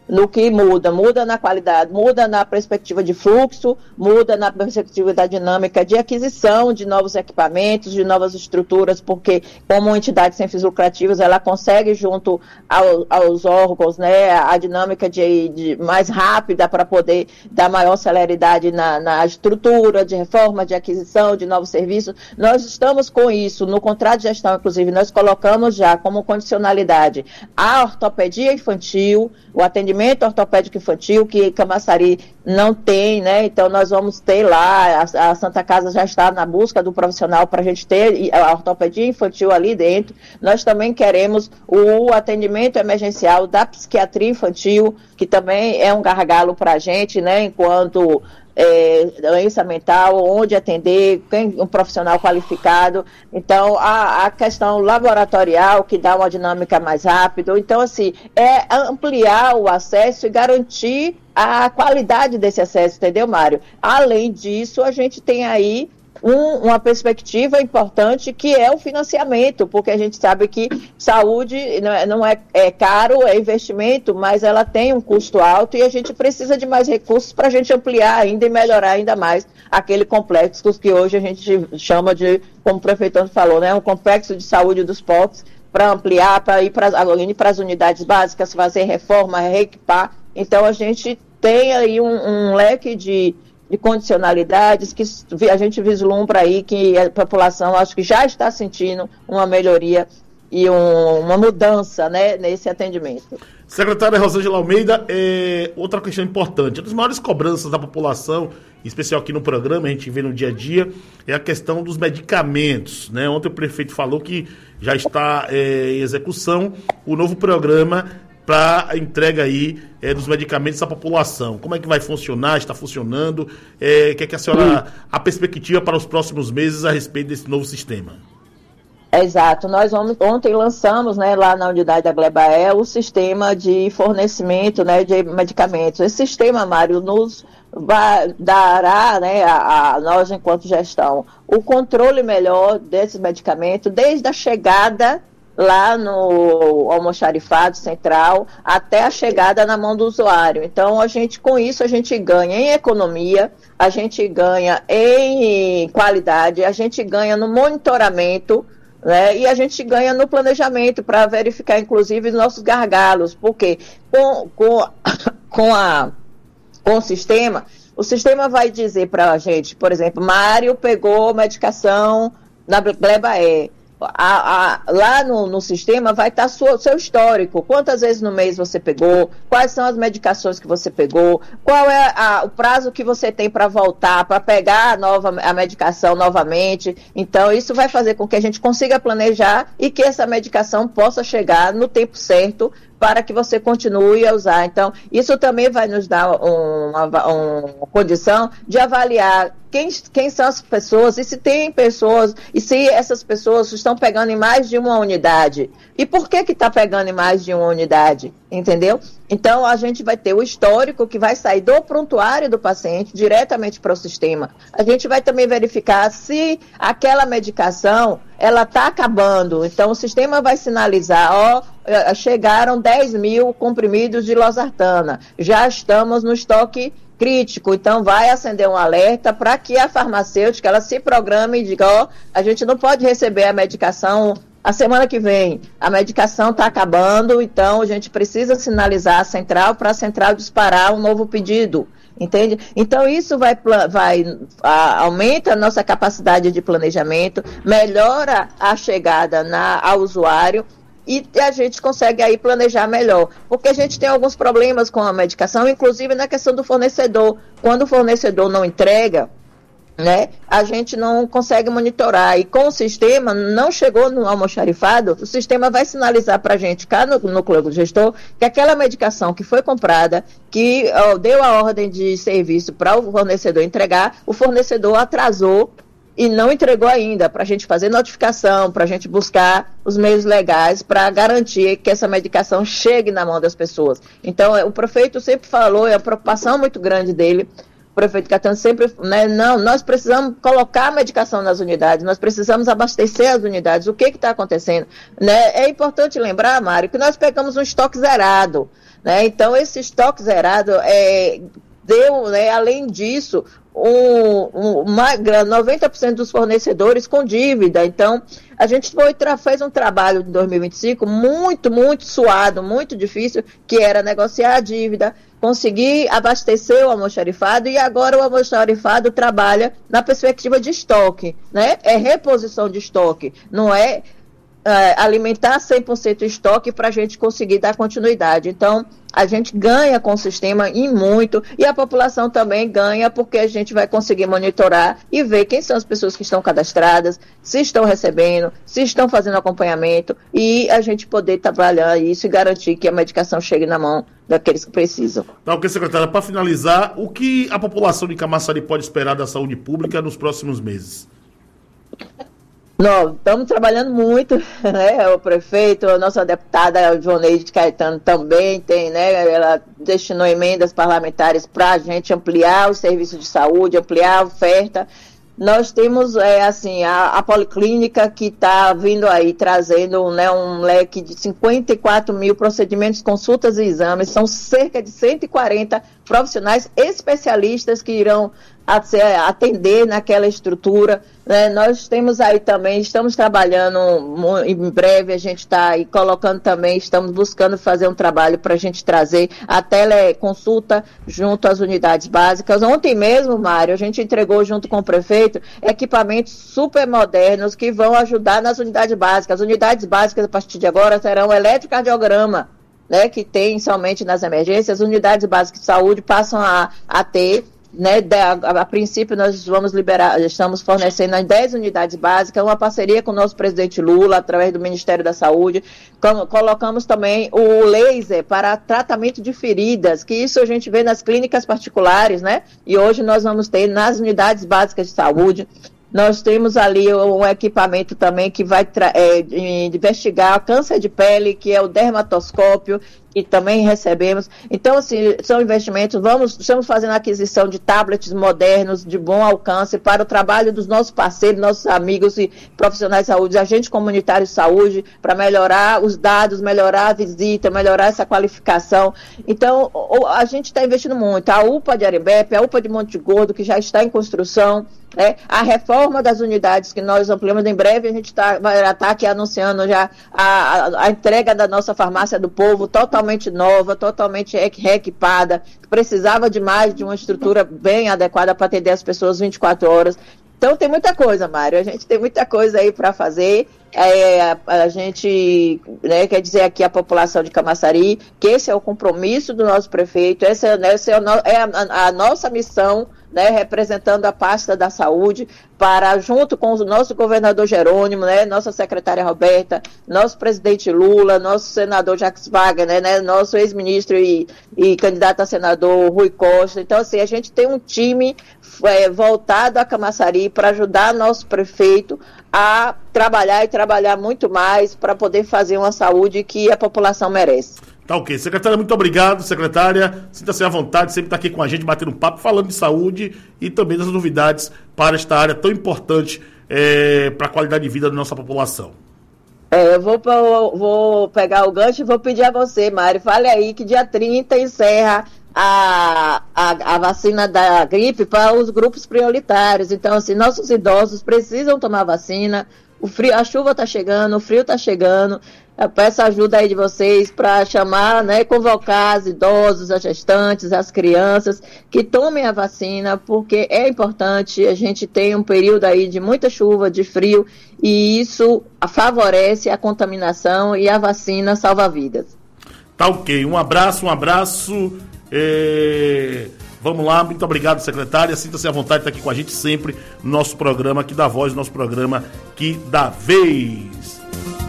no que muda, muda na qualidade, muda na perspectiva de fluxo, muda na perspectiva da dinâmica de aquisição de novos equipamentos, de novas estruturas, porque como entidade sem fins lucrativos, ela consegue junto ao, aos órgãos, né, a dinâmica de, de mais rápida para poder dar maior celeridade na, na estrutura de reforma, de aquisição de novos serviços. Nós estamos com isso, no contrato de gestão, inclusive, nós colocamos já como condicionalidade a ortopedia infantil, o atendimento ortopédico infantil, que Camaçari não tem, né? Então nós vamos ter lá, a, a Santa Casa já está na busca do profissional para a gente ter a ortopedia infantil ali dentro. Nós também queremos o atendimento emergencial da psiquiatria infantil, que também é um gargalo para a gente, né? Enquanto É, doença mental, onde atender, quem, um profissional qualificado. Então, a, a questão laboratorial, que dá uma dinâmica mais rápida. Então, assim, é ampliar o acesso e garantir a qualidade desse acesso, entendeu, Mário? Além disso, a gente tem aí Um, uma perspectiva importante, que é o financiamento, porque a gente sabe que saúde não é, não é, é caro, é investimento, mas ela tem um custo alto e a gente precisa de mais recursos para a gente ampliar ainda e melhorar ainda mais aquele complexo que hoje a gente chama de, como o prefeito falou, né, um complexo de saúde dos P O Cs, para ampliar, para ir para as unidades básicas, fazer reforma, reequipar. Então a gente tem aí um, um leque de de condicionalidades que a gente vislumbra aí que a população acho que já está sentindo uma melhoria e um, uma mudança, né, nesse atendimento. Secretária Rosângela Almeida, é, outra questão importante, uma das maiores cobranças da população, em especial aqui no programa, a gente vê no dia a dia, é a questão dos medicamentos, né? Ontem o prefeito falou que já está é, em execução o novo programa para a entrega aí é, dos medicamentos à população. Como é que vai funcionar? Está funcionando? É, que é que a senhora, a perspectiva para os próximos meses a respeito desse novo sistema? Exato. Nós vamos, ontem lançamos, né, lá na unidade da Glebaé o sistema de fornecimento, né, de medicamentos. Esse sistema, Mário, nos vai, dará, né, a, a nós, enquanto gestão, o controle melhor desses medicamentos, desde a chegada lá no almoxarifado central até a chegada na mão do usuário. Então, a gente, com isso, a gente ganha em economia, a gente ganha em qualidade, a gente ganha no monitoramento, né, e a gente ganha no planejamento para verificar, inclusive, os nossos gargalos, porque com, com, com, a, com o sistema, o sistema vai dizer para a gente, por exemplo, Mário pegou medicação na Glebaé. A, a, lá no, no sistema vai estar o seu histórico, quantas vezes no mês você pegou, quais são as medicações que você pegou, qual é a, o prazo que você tem para voltar, para pegar a, nova, a medicação novamente. Então isso vai fazer com que a gente consiga planejar e que essa medicação possa chegar no tempo certo para que você continue a usar. Então, isso também vai nos dar uma, uma condição de avaliar quem, quem são as pessoas e se tem pessoas, e se essas pessoas estão pegando em mais de uma unidade. E por que que está pegando em mais de uma unidade? Entendeu? Então, a gente vai ter o histórico que vai sair do prontuário do paciente diretamente para o sistema. A gente vai também verificar se aquela medicação ela está acabando. Então, o sistema vai sinalizar, ó, chegaram dez mil comprimidos de losartana, já estamos no estoque crítico, então vai acender um alerta para que a farmacêutica ela se programe e diga, ó, a gente não pode receber a medicação a semana que vem, a medicação está acabando, então a gente precisa sinalizar a central para a central disparar um novo pedido, entende? Então isso vai, vai a, aumenta a nossa capacidade de planejamento, melhora a chegada na, ao usuário, e a gente consegue aí planejar melhor, porque a gente tem alguns problemas com a medicação, inclusive na questão do fornecedor. Quando o fornecedor não entrega, né, a gente não consegue monitorar, e com o sistema, não chegou no almoxarifado, o sistema vai sinalizar para a gente, cá no núcleo do gestor, que aquela medicação que foi comprada, que ó, deu a ordem de serviço para o fornecedor entregar, o fornecedor atrasou e não entregou ainda, para a gente fazer notificação, para a gente buscar os meios legais para garantir que essa medicação chegue na mão das pessoas. Então, o prefeito sempre falou, é uma preocupação muito grande dele, o prefeito Catano sempre, né, não, nós precisamos colocar a medicação nas unidades, nós precisamos abastecer as unidades, o que está acontecendo? Né? É importante lembrar, Mário, que nós pegamos um estoque zerado. né? Então, esse estoque zerado é, deu, né, além disso, um, um, uma, noventa por cento dos fornecedores com dívida. Então, a gente foi, fez um trabalho em dois mil e vinte e cinco muito, muito suado, muito difícil, que era negociar a dívida, conseguir abastecer o almoxarifado, e agora o almoxarifado trabalha na perspectiva de estoque, né? É reposição de estoque, não é, é alimentar cem por cento estoque para a gente conseguir dar continuidade. Então, a gente ganha com o sistema e muito, e a população também ganha, porque a gente vai conseguir monitorar e ver quem são as pessoas que estão cadastradas, se estão recebendo, se estão fazendo acompanhamento, e a gente poder trabalhar isso e garantir que a medicação chegue na mão daqueles que precisam. Tá, ok, secretária. Para finalizar, o que a população de Camaçari pode esperar da saúde pública nos próximos meses? Nós estamos trabalhando muito, né? O prefeito, a nossa deputada Joneide Caetano também tem, né? Ela destinou emendas parlamentares para a gente ampliar os serviços de saúde, ampliar a oferta. Nós temos, é, assim, a, a Policlínica que está vindo aí, trazendo, né, um leque de cinquenta e quatro mil procedimentos, consultas e exames. São cerca de cento e quarenta profissionais especialistas que irão atender naquela estrutura, né? Nós temos aí também, estamos trabalhando, em breve a gente está aí colocando também, estamos buscando fazer um trabalho para a gente trazer a teleconsulta junto às unidades básicas. Ontem mesmo, Mário, a gente entregou junto com o prefeito equipamentos super modernos que vão ajudar nas unidades básicas. As unidades básicas, a partir de agora, serão eletrocardiograma, né, que tem somente nas emergências. As unidades básicas de saúde passam a, a ter, né, a, a princípio nós vamos liberar, estamos fornecendo as dez unidades básicas, uma parceria com o nosso presidente Lula, através do Ministério da Saúde. Com, colocamos também o laser para tratamento de feridas, que isso a gente vê nas clínicas particulares, né, e hoje nós vamos ter nas unidades básicas de saúde. Nós temos ali um equipamento também que vai é, investigar câncer de pele, que é o dermatoscópio, que também recebemos. Então, assim, são investimentos. Vamos, estamos fazendo aquisição de tablets modernos, de bom alcance, para o trabalho dos nossos parceiros, nossos amigos e profissionais de saúde, agentes comunitários de saúde, para melhorar os dados, melhorar a visita, melhorar essa qualificação. Então, a gente está investindo muito. A U P A de Arembepe, a U P A de Monte Gordo, que já está em construção, é, a reforma das unidades que nós ampliamos em breve, a gente tá, vai estar aqui anunciando já a, a, a entrega da nossa farmácia do povo, totalmente nova, totalmente reequipada, precisava de mais de uma estrutura bem adequada para atender as pessoas vinte e quatro horas. Então tem muita coisa, Mário, a gente tem muita coisa aí para fazer. É, a, a gente, né, quer dizer aqui a população de Camaçari que esse é o compromisso do nosso prefeito, esse é, esse é, o no, é a, a, a nossa missão, né, representando a pasta da saúde, para, junto com o nosso governador Jerônimo, né, nossa secretária Roberta, nosso presidente Lula, nosso senador Jacques Wagner, né, nosso ex-ministro e, e candidato a senador Rui Costa. Então, assim, a gente tem um time é, voltado a Camaçari para ajudar nosso prefeito a trabalhar e trabalhar muito mais para poder fazer uma saúde que a população merece. Tá ok. Secretária, muito obrigado, secretária. Sinta-se à vontade, sempre está aqui com a gente, batendo um papo, falando de saúde e também das novidades para esta área tão importante é, para a qualidade de vida da nossa população. É, eu vou, vou pegar o gancho e vou pedir a você, Mário, fale aí que dia trinta encerra a, a, a vacina da gripe para os grupos prioritários. Então, assim, nossos idosos precisam tomar vacina. O frio, a chuva está chegando, o frio está chegando. Eu peço a ajuda aí de vocês para chamar, né, convocar os idosos, as gestantes, as crianças que tomem a vacina, porque é importante. A gente tem um período aí de muita chuva, de frio, e isso favorece a contaminação, e a vacina salva vidas. Tá ok. Um abraço, um abraço. É... Vamos lá, muito obrigado, secretária. Sinta-se à vontade de estar aqui com a gente sempre no nosso programa que dá voz, nosso programa que dá vez.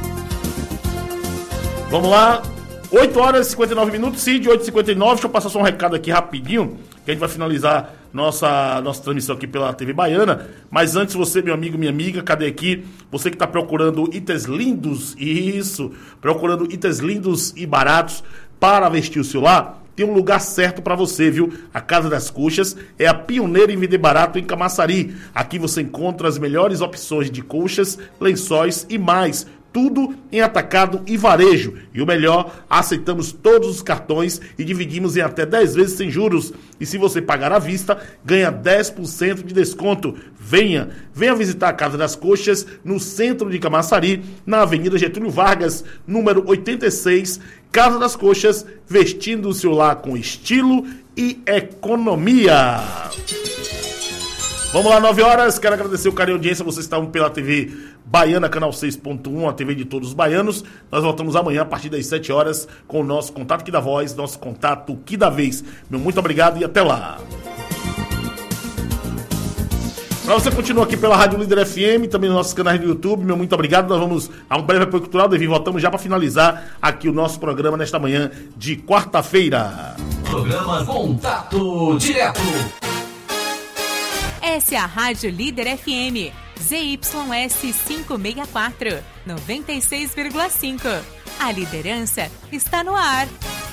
Vamos lá, oito horas e cinquenta e nove minutos, Cid, oito e cinquenta e nove. Deixa eu passar só um recado aqui rapidinho, que a gente vai finalizar nossa, nossa transmissão aqui pela T V Baiana. Mas antes, você, meu amigo, minha amiga, cadê aqui? Você que está procurando itens lindos, isso, procurando itens lindos e baratos para vestir o seu lar, tem um lugar certo para você, viu? A Casa das Coxas é a pioneira em vender barato em Camaçari. Aqui você encontra as melhores opções de colchas, lençóis e mais, Tudo em atacado e varejo. E o melhor, aceitamos todos os cartões e dividimos em até dez vezes sem juros. E se você pagar à vista, ganha dez por cento de desconto. Venha, venha visitar a Casa das Coxas, no centro de Camaçari, na Avenida Getúlio Vargas, número oitenta e seis. Casa das Coxas, vestindo o seu lar com estilo e economia. Vamos lá, nove horas, quero agradecer o carinho e audiência, vocês estavam pela T V Baiana, canal seis ponto um, a T V de todos os baianos. Nós voltamos amanhã a partir das sete horas com o nosso Contato Que Dá Voz, nosso Contato Que Dá Vez. Meu muito obrigado e até lá. Para você continuar aqui pela Rádio Líder F M, também nos nossos canais do YouTube, meu muito obrigado. Nós vamos a um breve apoio cultural, Devi, voltamos já para finalizar aqui o nosso programa nesta manhã de quarta-feira. Programa Contato Direto. Essa é a Rádio Líder F M, Z Y S quinhentos e sessenta e quatro, noventa e seis vírgula cinco. A liderança está no ar.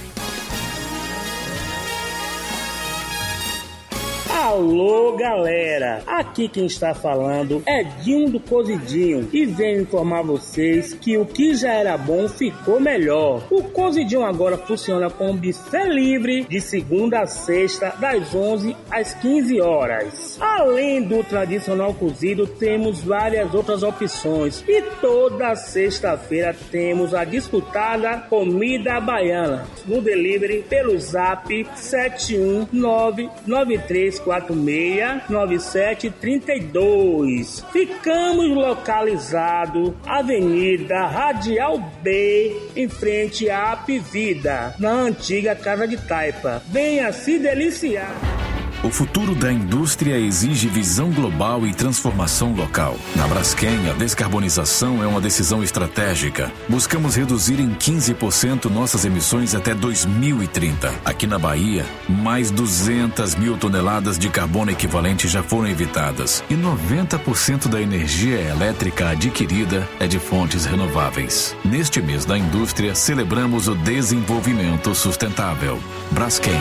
Alô, galera! Aqui quem está falando é Dinho do Cozidinho e venho informar vocês que o que já era bom ficou melhor. O Cozidinho agora funciona com buffet livre de segunda a sexta, das onze às quinze horas. Além do tradicional cozido, temos várias outras opções e toda sexta-feira temos a disputada comida baiana no delivery pelo zap sete um nove nove três quatro seis nove sete três dois. Ficamos localizados Avenida Radial B, em frente à Apivida, na antiga Casa de Taipa. Venha se deliciar. O futuro da indústria exige visão global e transformação local. Na Braskem, a descarbonização é uma decisão estratégica. Buscamos reduzir em quinze por cento nossas emissões até dois mil e trinta. Aqui na Bahia, mais duzentas mil toneladas de carbono equivalente já foram evitadas. E noventa por cento da energia elétrica adquirida é de fontes renováveis. Neste mês da indústria, celebramos o desenvolvimento sustentável. Braskem.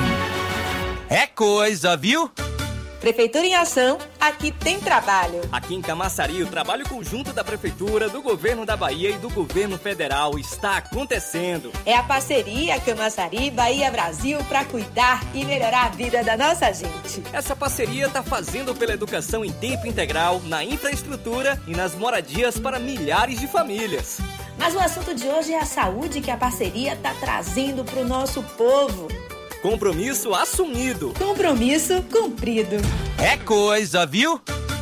É coisa, viu? Prefeitura em Ação, aqui tem trabalho. Aqui em Camaçari, o trabalho conjunto da Prefeitura, do Governo da Bahia e do Governo Federal está acontecendo. É a parceria Camaçari Bahia Brasil para cuidar e melhorar a vida da nossa gente. Essa parceria está fazendo pela educação em tempo integral, na infraestrutura e nas moradias para milhares de famílias. Mas o assunto de hoje é a saúde que a parceria está trazendo para o nosso povo. Compromisso assumido. Compromisso cumprido. É coisa, viu?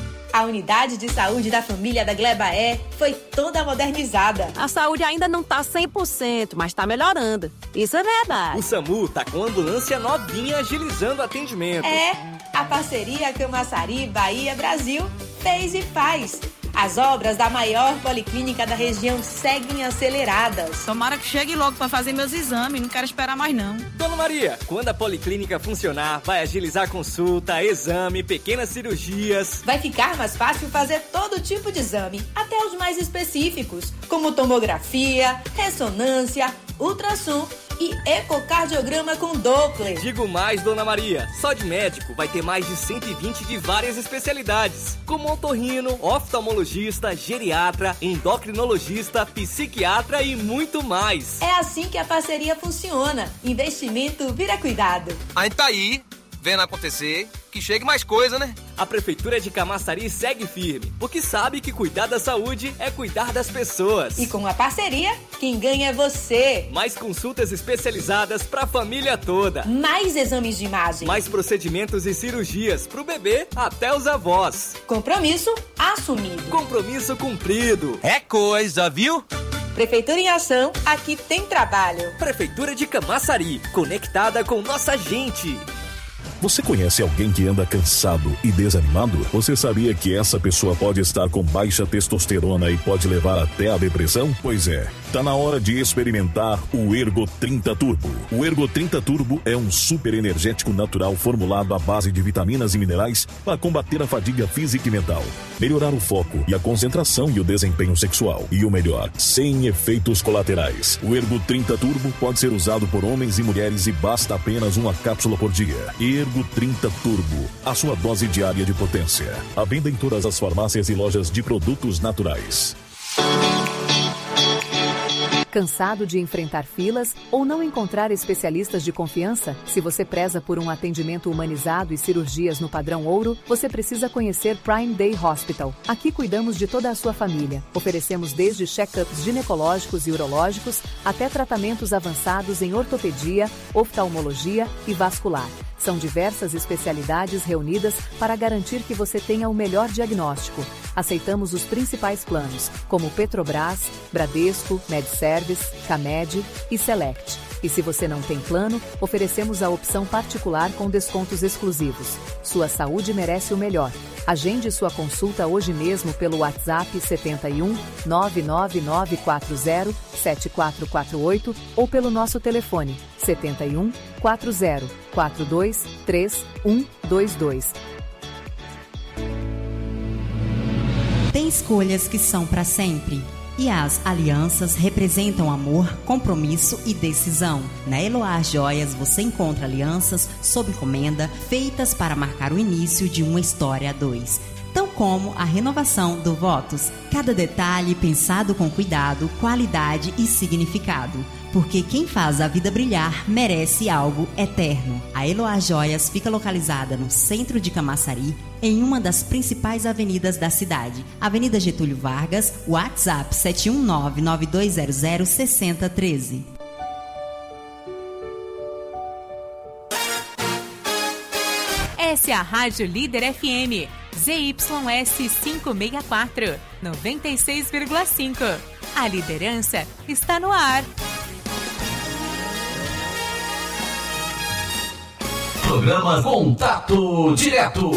A unidade de saúde da família da Glebaé foi toda modernizada. A saúde ainda não tá cem por cento, mas tá melhorando. Isso é verdade. O SAMU tá com ambulância novinha agilizando o atendimento. É, a parceria Camaçari Bahia Brasil fez e faz. As obras da maior policlínica da região seguem aceleradas. Tomara que chegue logo para fazer meus exames, não quero esperar mais não. Dona Maria, quando a policlínica funcionar, vai agilizar consulta, exame, pequenas cirurgias. Vai ficar mais fácil fazer todo tipo de exame, até os mais específicos, como tomografia, ressonância, ultrassom e ecocardiograma com Doppler. Digo mais, Dona Maria, só de médico vai ter mais de cento e vinte de várias especialidades, como otorrino, oftalmologista, geriatra, endocrinologista, psiquiatra e muito mais. É assim que a parceria funciona. Investimento vira cuidado. Aí tá aí, vendo acontecer, que chegue mais coisa, né? A Prefeitura de Camaçari segue firme, porque sabe que cuidar da saúde é cuidar das pessoas. E com a parceria, quem ganha é você. Mais consultas especializadas pra família toda. Mais exames de imagem. Mais procedimentos e cirurgias pro bebê até os avós. Compromisso assumido. Compromisso cumprido. É coisa, viu? Prefeitura em Ação, aqui tem trabalho. Prefeitura de Camaçari, conectada com nossa gente. Você conhece alguém que anda cansado e desanimado? Você sabia que essa pessoa pode estar com baixa testosterona e pode levar até a depressão? Pois é, tá na hora de experimentar o Ergo trinta Turbo. O Ergo trinta Turbo é um super energético natural formulado à base de vitaminas e minerais para combater a fadiga física e mental, melhorar o foco e a concentração e o desempenho sexual. E o melhor, sem efeitos colaterais. O Ergo trinta Turbo pode ser usado por homens e mulheres e basta apenas uma cápsula por dia. Ergo trinta Turbo, a sua dose diária de potência. À venda em todas as farmácias e lojas de produtos naturais. Cansado de enfrentar filas ou não encontrar especialistas de confiança? Se você preza por um atendimento humanizado e cirurgias no padrão ouro, você precisa conhecer Prime Day Hospital. Aqui cuidamos de toda a sua família. Oferecemos desde check-ups ginecológicos e urológicos até tratamentos avançados em ortopedia, oftalmologia e vascular. São diversas especialidades reunidas para garantir que você tenha o melhor diagnóstico. Aceitamos os principais planos, como Petrobras, Bradesco, MedService, Camed e Select. E se você não tem plano, oferecemos a opção particular com descontos exclusivos. Sua saúde merece o melhor. Agende sua consulta hoje mesmo pelo WhatsApp setenta e um, nove nove nove quatro zero, sete quatro quatro oito ou pelo nosso telefone setenta e um, quatro zero, quatro dois três, um dois dois. Tem escolhas que são para sempre. E as alianças representam amor, compromisso e decisão. Na Eloá Joias você encontra alianças sob encomenda feitas para marcar o início de uma história a dois. Tão como a renovação do Votos. Cada detalhe pensado com cuidado, qualidade e significado. Porque quem faz a vida brilhar merece algo eterno. A Eloá Joias fica localizada no centro de Camaçari, em uma das principais avenidas da cidade. Avenida Getúlio Vargas, WhatsApp sete um nove, nove dois zero zero, seis zero um três. Essa é a Rádio Líder F M, Z Y S quinhentos e sessenta e quatro, noventa e seis vírgula cinco. A liderança está no ar. Programa Contato Direto.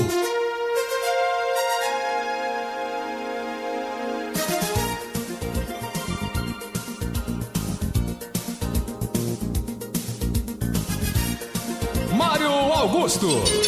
Mário Augusto.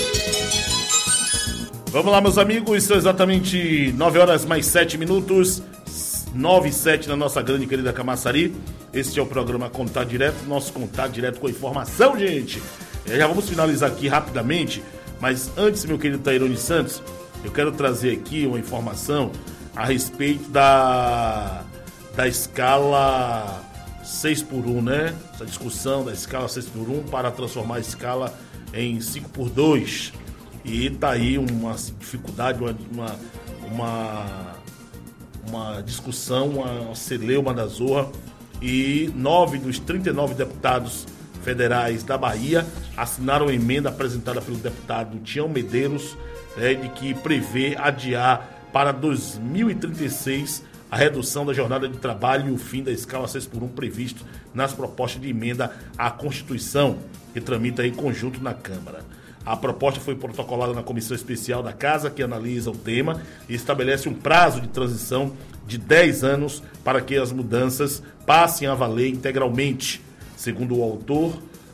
Vamos lá, meus amigos, são exatamente nove horas mais sete minutos, nove e sete na nossa grande e querida Camaçari. Este é o programa Contato Direto, nosso contato direto com a informação, gente. É, já vamos finalizar aqui rapidamente, mas antes, meu querido Tairone Santos, eu quero trazer aqui uma informação a respeito da, da escala seis por um, né? Essa discussão da escala seis por um para transformar a escala em cinco por dois. E tá aí uma dificuldade, uma, uma, uma, uma discussão, uma celeuma da zorra. E nove dos trinta e nove deputados federais da Bahia assinaram a emenda apresentada pelo deputado Tião Medeiros, é, de que prevê adiar para dois mil e trinta e seis a redução da jornada de trabalho e o fim da escala seis por um previsto nas propostas de emenda à Constituição, que tramita em conjunto na Câmara. A proposta foi protocolada na Comissão Especial da Casa, que analisa o tema e estabelece um prazo de transição de dez anos para que as mudanças passem a valer integralmente. Segundo o autor,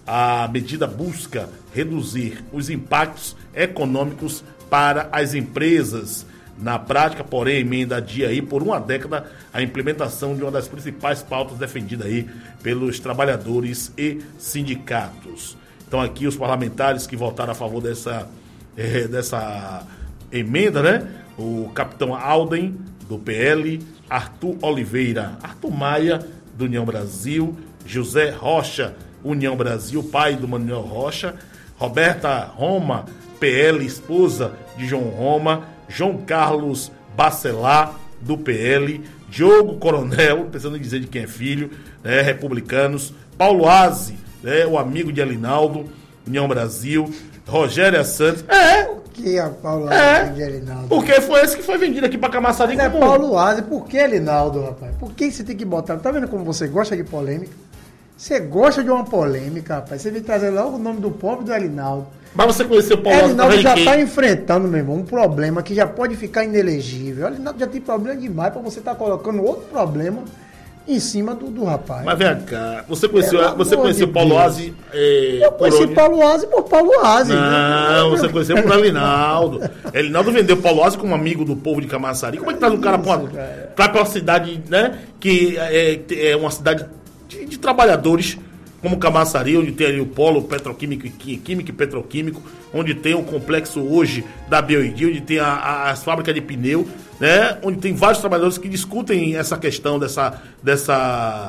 a medida busca reduzir os impactos econômicos para as empresas. Na prática, porém, a emenda adia aí por uma década a implementação de uma das principais pautas defendidas aí pelos trabalhadores e sindicatos. Então aqui os parlamentares que votaram a favor dessa, é, dessa emenda, né? O capitão Alden, do P L, Arthur Oliveira, Arthur Maia, do União Brasil, José Rocha, União Brasil, pai do Manuel Rocha, Roberta Roma, P L, esposa de João Roma, João Carlos Bacelar, do P L, Diogo Coronel, pensando em dizer de quem é filho, né, republicanos, Paulo Aze, né, o amigo de Elinaldo, União Brasil, Rogéria Santos. É. Por que a Paulo Aze é, de Elinaldo? Porque foi esse que foi vendido aqui pra Camaçari. Mas é Paulo Aze, por que Elinaldo, rapaz? Por que você tem que botar? Tá vendo como você gosta de polêmica? Você gosta de uma polêmica, rapaz. Você vem trazer logo o nome do pobre do Elinaldo. Mas você conheceu o Paulo Aze? Elinaldo já está enfrentando, meu irmão, um problema que já pode ficar inelegível. Elinaldo já tem problema demais para você estar tá colocando outro problema em cima do, do rapaz. Mas vem cá, você conheceu, você conheceu de Paulo Aze? É, eu conheci onde? Paulo Aze por Paulo Aze. Não, você conheceu por Elinaldo. Elinaldo vendeu Paulo Aze como amigo do povo de Camaçari. Como é que traz um cara para uma, pra uma cidade, né, que é, é uma cidade de, de trabalhadores, como Camaçari, onde tem ali o polo petroquímico e químico e petroquímico, onde tem o complexo hoje da Bioidi, onde tem a, a, as fábricas de pneu, né? Onde tem vários trabalhadores que discutem essa questão dessa, dessa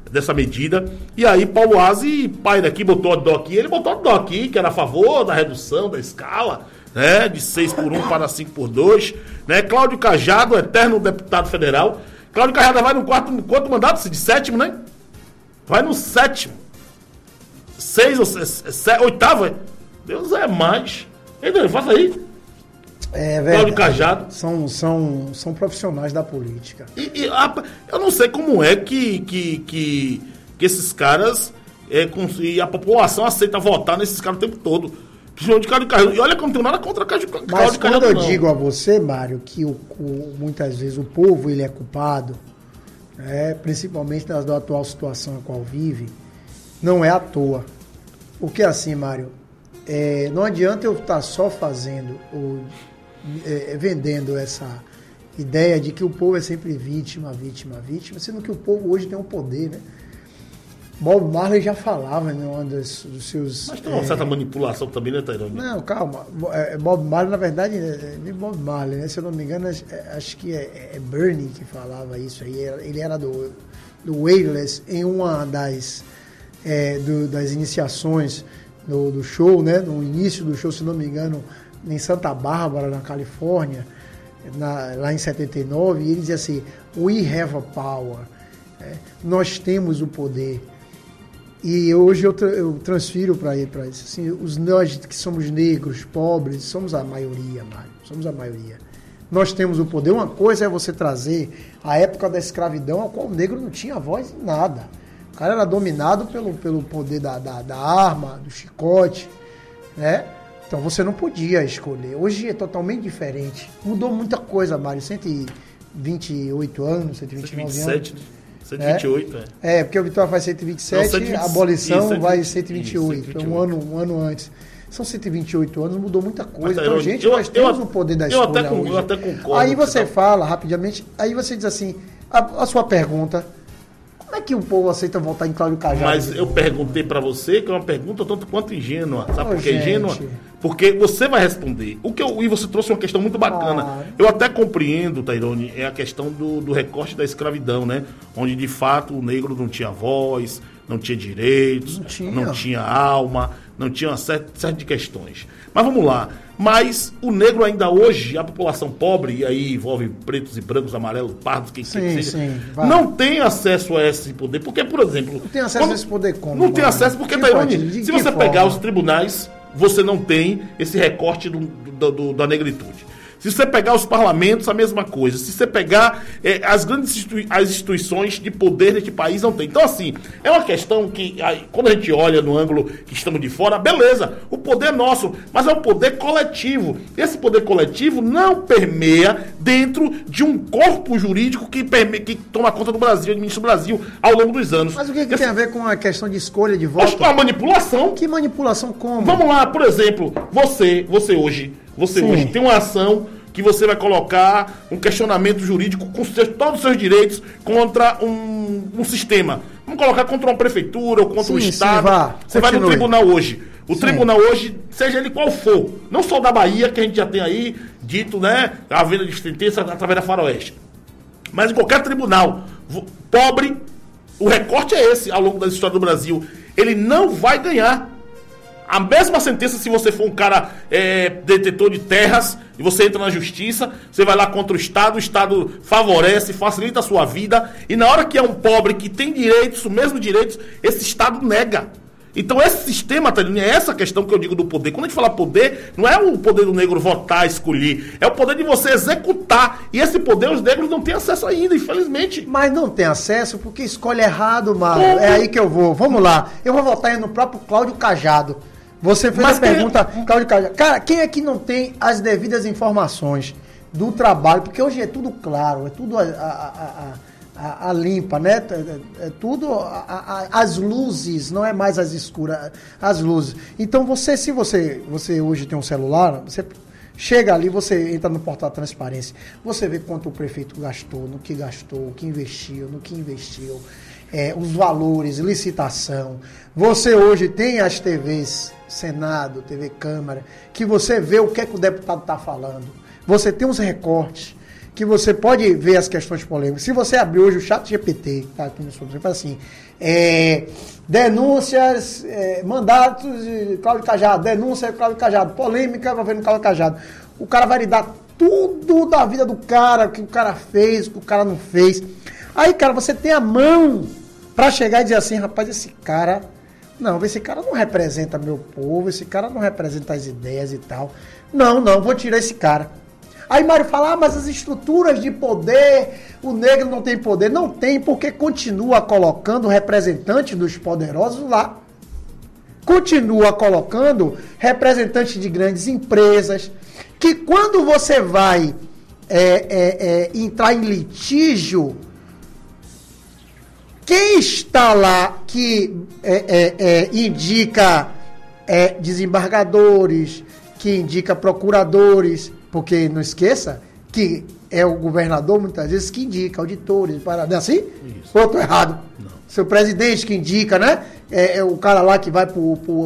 dessa medida. E aí Paulo Aze, pai daqui, botou o aqui, ele botou o aqui, que era a favor da redução da escala, né, de seis por um para cinco por dois. Né? Cláudio Cajado, eterno deputado federal. Cláudio Cajado vai no quarto, quanto mandato? De sétimo, né? Vai no sétimo. Seis ou sete, oitavo, é? Deus é mais. Entendeu? Faça aí. É verdade. Cláudio Cajado. São, são, são profissionais da política. E, e a, eu não sei como é que, que, que, que esses caras é, com, e a população aceita votar nesses caras o tempo todo. Principalmente Cláudio Cajado. E olha que eu não tenho nada contra Cláudio Cajado. Mas quando eu não. digo a você, Mário, que o, o, muitas vezes o povo ele é culpado, né, principalmente da, da atual situação a qual vive, não é à toa. Porque assim, Mário, é, não adianta eu estar só fazendo ou é, vendendo essa ideia de que o povo é sempre vítima, vítima, vítima, sendo que o povo hoje tem um poder, né? Bob Marley já falava em um dos, dos seus... Mas tem uma é, certa manipulação também, né, Tairone? Não, calma. Bob Marley, na verdade, é Bob Marley, né? Se eu não me engano, acho que é, é Bernie que falava isso aí. Ele era do, do Wailers em uma das, é, do, das iniciações do, do show, né? No início do show, se não me engano, em Santa Bárbara, na Califórnia, na, lá em setenta e nove, e ele dizia assim, we have a power. É, nós temos o poder. E hoje eu, tra- eu transfiro para isso. Assim, os nós que somos negros, pobres, somos a maioria, Mário. Somos a maioria. Nós temos o poder. Uma coisa é você trazer a época da escravidão, a qual o negro não tinha voz em nada. O cara era dominado pelo, pelo poder da, da, da arma, do chicote, né? Então você não podia escolher. Hoje é totalmente diferente. Mudou muita coisa, Mário. cento e vinte e oito anos, cento e vinte e nove cento e vinte e sete, anos. cento e vinte e oito, é. É, porque o Vitória faz cento e vinte e sete, não, cento e vinte, a abolição isso, vai cento e vinte e oito, isso, é um ano, um ano antes. São cento e vinte e oito anos, mudou muita coisa. Mas, então, gente, eu, nós temos eu, o poder da eu escolha até, hoje. Eu até concordo. Aí você fala, rapidamente, aí você diz assim, a, a sua pergunta, como é que o povo aceita votar em Cláudio Cajado? Mas eu perguntei pra você, que é uma pergunta tanto quanto ingênua. Sabe oh, por que é ingênua? Porque você vai responder. O que eu, e você trouxe uma questão muito bacana. Ah. Eu até compreendo, Tairone, é a questão do, do recorte da escravidão, né? Onde, de fato, o negro não tinha voz, não tinha direitos, não tinha, não tinha alma, não tinha uma série, série de questões. Mas vamos lá. Mas o negro ainda hoje, a população pobre, e aí envolve pretos e brancos, amarelos, pardos, quem quer que seja, não tem acesso a esse poder. Porque, por exemplo... Não tem acesso como, a esse poder como? Não tem acesso porque, Tairone, se você forma? pegar os tribunais, você não tem esse recorte do, do, do, da negritude. Se você pegar os parlamentos, a mesma coisa. Se você pegar é, as grandes institui- as instituições de poder deste país, não tem. Então, assim, é uma questão que, aí, quando a gente olha no ângulo que estamos de fora, beleza, o poder é nosso, mas é um poder coletivo. Esse poder coletivo não permeia dentro de um corpo jurídico que, perme- que toma conta do Brasil, administra o Brasil ao longo dos anos. Mas o que, que Esse... tem a ver com a questão de escolha de voto? Acho que é uma manipulação. Que manipulação como? Vamos lá, por exemplo, você, você hoje... Você Sim. hoje tem uma ação que você vai colocar um questionamento jurídico com seus, todos os seus direitos contra um, um sistema. Vamos colocar contra uma prefeitura ou contra sim, o Estado. Sim, vá. Você Continue. vai no tribunal hoje. O sim. tribunal hoje, seja ele qual for, não só da Bahia, que a gente já tem aí, dito, né, a venda de sentença através da Faroeste, mas em qualquer tribunal pobre, o recorte é esse ao longo da história do Brasil. Ele não vai ganhar. A mesma sentença, se você for um cara é, detetor de terras e você entra na justiça, você vai lá contra o Estado, o Estado favorece, facilita a sua vida, e na hora que é um pobre que tem direitos, os mesmos direitos, esse Estado nega. Então esse sistema, Tairone, é essa questão que eu digo do poder. Quando a gente fala poder, não é o poder do negro votar, escolher, é o poder de você executar. E esse poder os negros não têm acesso ainda, infelizmente. Mas não tem acesso porque escolhe errado, Mário. É aí que eu vou. Vamos lá. Eu vou votar aí no próprio Cláudio Cajado. Você fez Mas a pergunta, tem... Cláudio Cajado. Cara, quem é que não tem as devidas informações do trabalho? Porque hoje é tudo claro, é tudo a, a, a, a, a limpa, né? É, é tudo a, a, as luzes, não é mais as escuras, as luzes. Então você, se você, você hoje tem um celular, você chega ali, você entra no portal da transparência, você vê quanto o prefeito gastou, no que gastou, o que investiu, no que investiu, é, os valores, licitação. Você hoje tem as T Vs, Senado, T V Câmara, que você vê o que é que o deputado está falando. Você tem os recortes. que você pode ver as questões polêmicas. Se você abrir hoje o chat G P T, tá aqui no sobre, você fala assim, é, denúncias, é, mandatos de Cláudio Cajado, denúncia de Cláudio Cajado, polêmica governo Cláudio Cajado. O cara vai lhe dar tudo da vida do cara, o que o cara fez, o que o cara não fez. Aí, cara, você tem a mão pra chegar e dizer assim, rapaz, esse cara, não, esse cara não representa meu povo, esse cara não representa as ideias e tal. Não, não, vou tirar esse cara. Aí Mário fala, ah, mas as estruturas de poder, o negro não tem poder. Não tem, porque continua colocando representantes dos poderosos lá. Continua colocando representantes de grandes empresas, que quando você vai é, é, é, entrar em litígio, quem está lá que é, é, é, indica é, desembargadores, que indica procuradores, porque não esqueça que é o governador, muitas vezes, que indica auditores, para, não é assim? Isso. Ou eu estou errado? Não. Seu presidente que indica, né? É, é o cara lá que vai para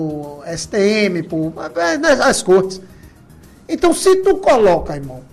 o S T M, para as cortes. Então, se tu coloca, irmão,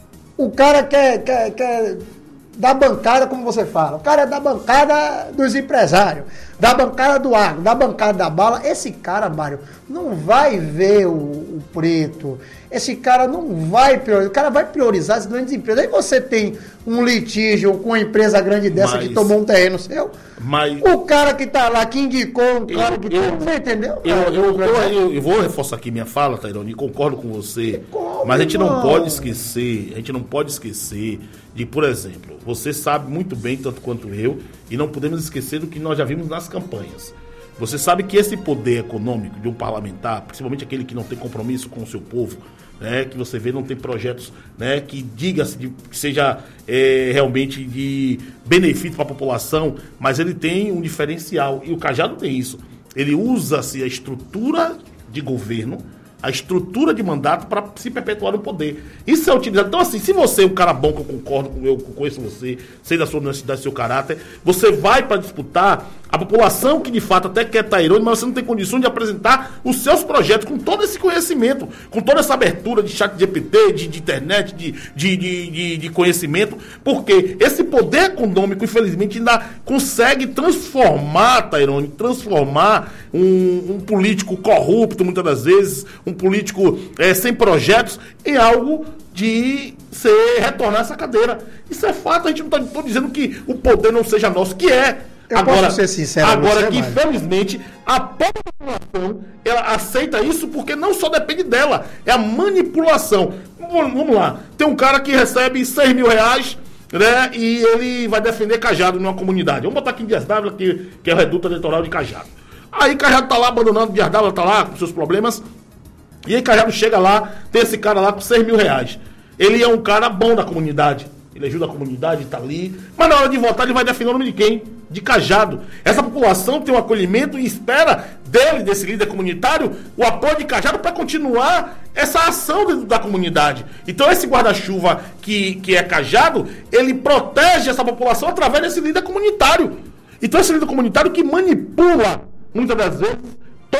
o cara quer, quer, quer da bancada, como você fala, o cara é da bancada dos empresários, da bancada do agro, da bancada da bala, esse cara, Mário, não vai ver o, o preto, esse cara não vai priorizar, o cara vai priorizar as grandes empresas. Aí você tem um litígio com uma empresa grande dessa mas, que tomou um terreno seu, mas, o cara que tá lá, que indicou um eu, cara que... Eu, você entendeu? Eu, eu, eu, eu, eu vou reforçar aqui minha fala, Tairone, e concordo com você, Como, mas a gente não, não pode esquecer, a gente não pode esquecer de, por exemplo, você sabe muito bem, tanto quanto eu, e não podemos esquecer do que nós já vimos nas campanhas. Você sabe que esse poder econômico de um parlamentar, principalmente aquele que não tem compromisso com o seu povo, né, que você vê não tem projetos, né, que diga-se de, que seja é, realmente de benefício para a população, mas ele tem um diferencial, e o Cajado tem isso. Ele usa-se a estrutura de governo, a estrutura de mandato para se perpetuar no poder. Isso é utilizado. Então, assim, se você é um cara bom, que eu concordo, eu conheço você, sei da sua honestidade, do seu caráter, você vai para disputar a população que de fato até quer Tairone, mas você não tem condições de apresentar os seus projetos com todo esse conhecimento, com toda essa abertura de chat G P T, de, de internet, de, de, de, de, de conhecimento, porque esse poder econômico, infelizmente, ainda consegue transformar, Tairone, transformar um, um político corrupto, muitas das vezes, um político é, sem projetos, em algo de ser, retornar essa cadeira. Isso é fato, a gente não está dizendo que o poder não seja nosso, que é. Eu agora, posso ser sincero, agora você, que, Mário? infelizmente, a população ela aceita isso porque não só depende dela, é a manipulação. Vamos lá, tem um cara que recebe seis mil reais, né, e ele vai defender Cajado numa comunidade. Vamos botar aqui em Dias Dávila, que, que é o reduto eleitoral de Cajado. Aí Cajado tá lá abandonando, Dias Dávila tá lá com seus problemas, e aí Cajado chega lá, tem esse cara lá com seis mil reais. Ele é um cara bom da comunidade. Ele ajuda a comunidade, está ali. Mas na hora de votar, ele vai defender o nome de quem? De Cajado. Essa população tem um acolhimento e espera dele, desse líder comunitário, o apoio de Cajado para continuar essa ação dentro da comunidade. Então esse guarda-chuva que, que é Cajado, ele protege essa população através desse líder comunitário. Então esse líder comunitário que manipula, muitas das vezes,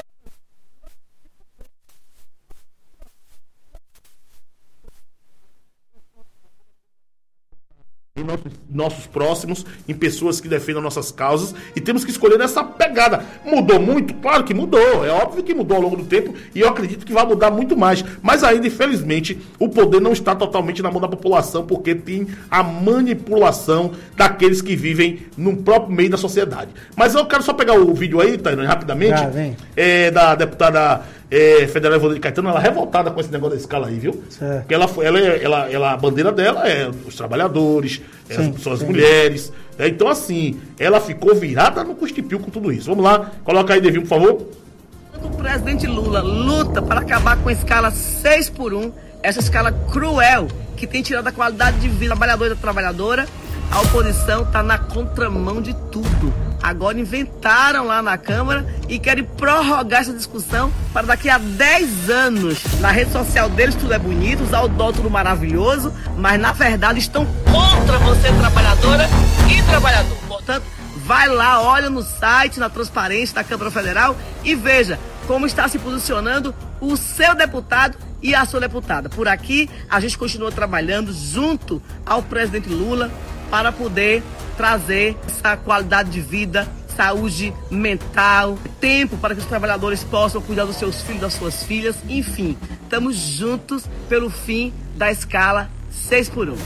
em nossos, nossos próximos, em pessoas que defendam nossas causas, e temos que escolher essa pegada. Mudou muito? Claro que mudou, é óbvio que mudou ao longo do tempo, e eu acredito que vai mudar muito mais, mas ainda, infelizmente, o poder não está totalmente na mão da população, porque tem a manipulação daqueles que vivem no próprio meio da sociedade. Mas eu quero só pegar o vídeo aí, Tairone, rapidamente, Já, vem. É, da deputada É, Federal Evandro de Caetano, ela é revoltada com esse negócio da escala aí, viu? Certo. Porque ela, ela, ela, ela, a bandeira dela é os trabalhadores, é sim, as, são as sim. mulheres. É, então, assim, ela ficou virada no custipiu com tudo isso. Vamos lá, coloca aí, Devinho, por favor. O presidente Lula luta para acabar com a escala seis por um, essa escala cruel que tem tirado a qualidade de vida do trabalhador e da trabalhadora. A oposição está na contramão de tudo. Agora inventaram lá na Câmara e querem prorrogar essa discussão para daqui a dez anos. Na rede social deles tudo é bonito, usar o dó tudo maravilhoso, mas na verdade estão contra você, trabalhadora e trabalhador. Portanto, vai lá, olha no site, na transparência da Câmara Federal e veja como está se posicionando o seu deputado E a sua deputada, por aqui a gente continua trabalhando junto ao presidente Lula para poder trazer essa qualidade de vida, saúde mental, tempo para que os trabalhadores possam cuidar dos seus filhos, das suas filhas, enfim, estamos juntos pelo fim da escala seis por um.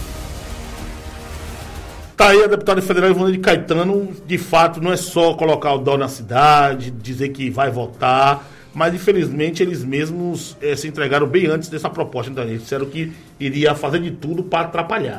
Tá aí a deputada federal Ivone Caetano, de fato não é só colocar o dó na cidade, dizer que vai votar, mas infelizmente eles mesmos eh, se entregaram bem antes dessa proposta, então eles disseram que iria fazer de tudo para atrapalhar.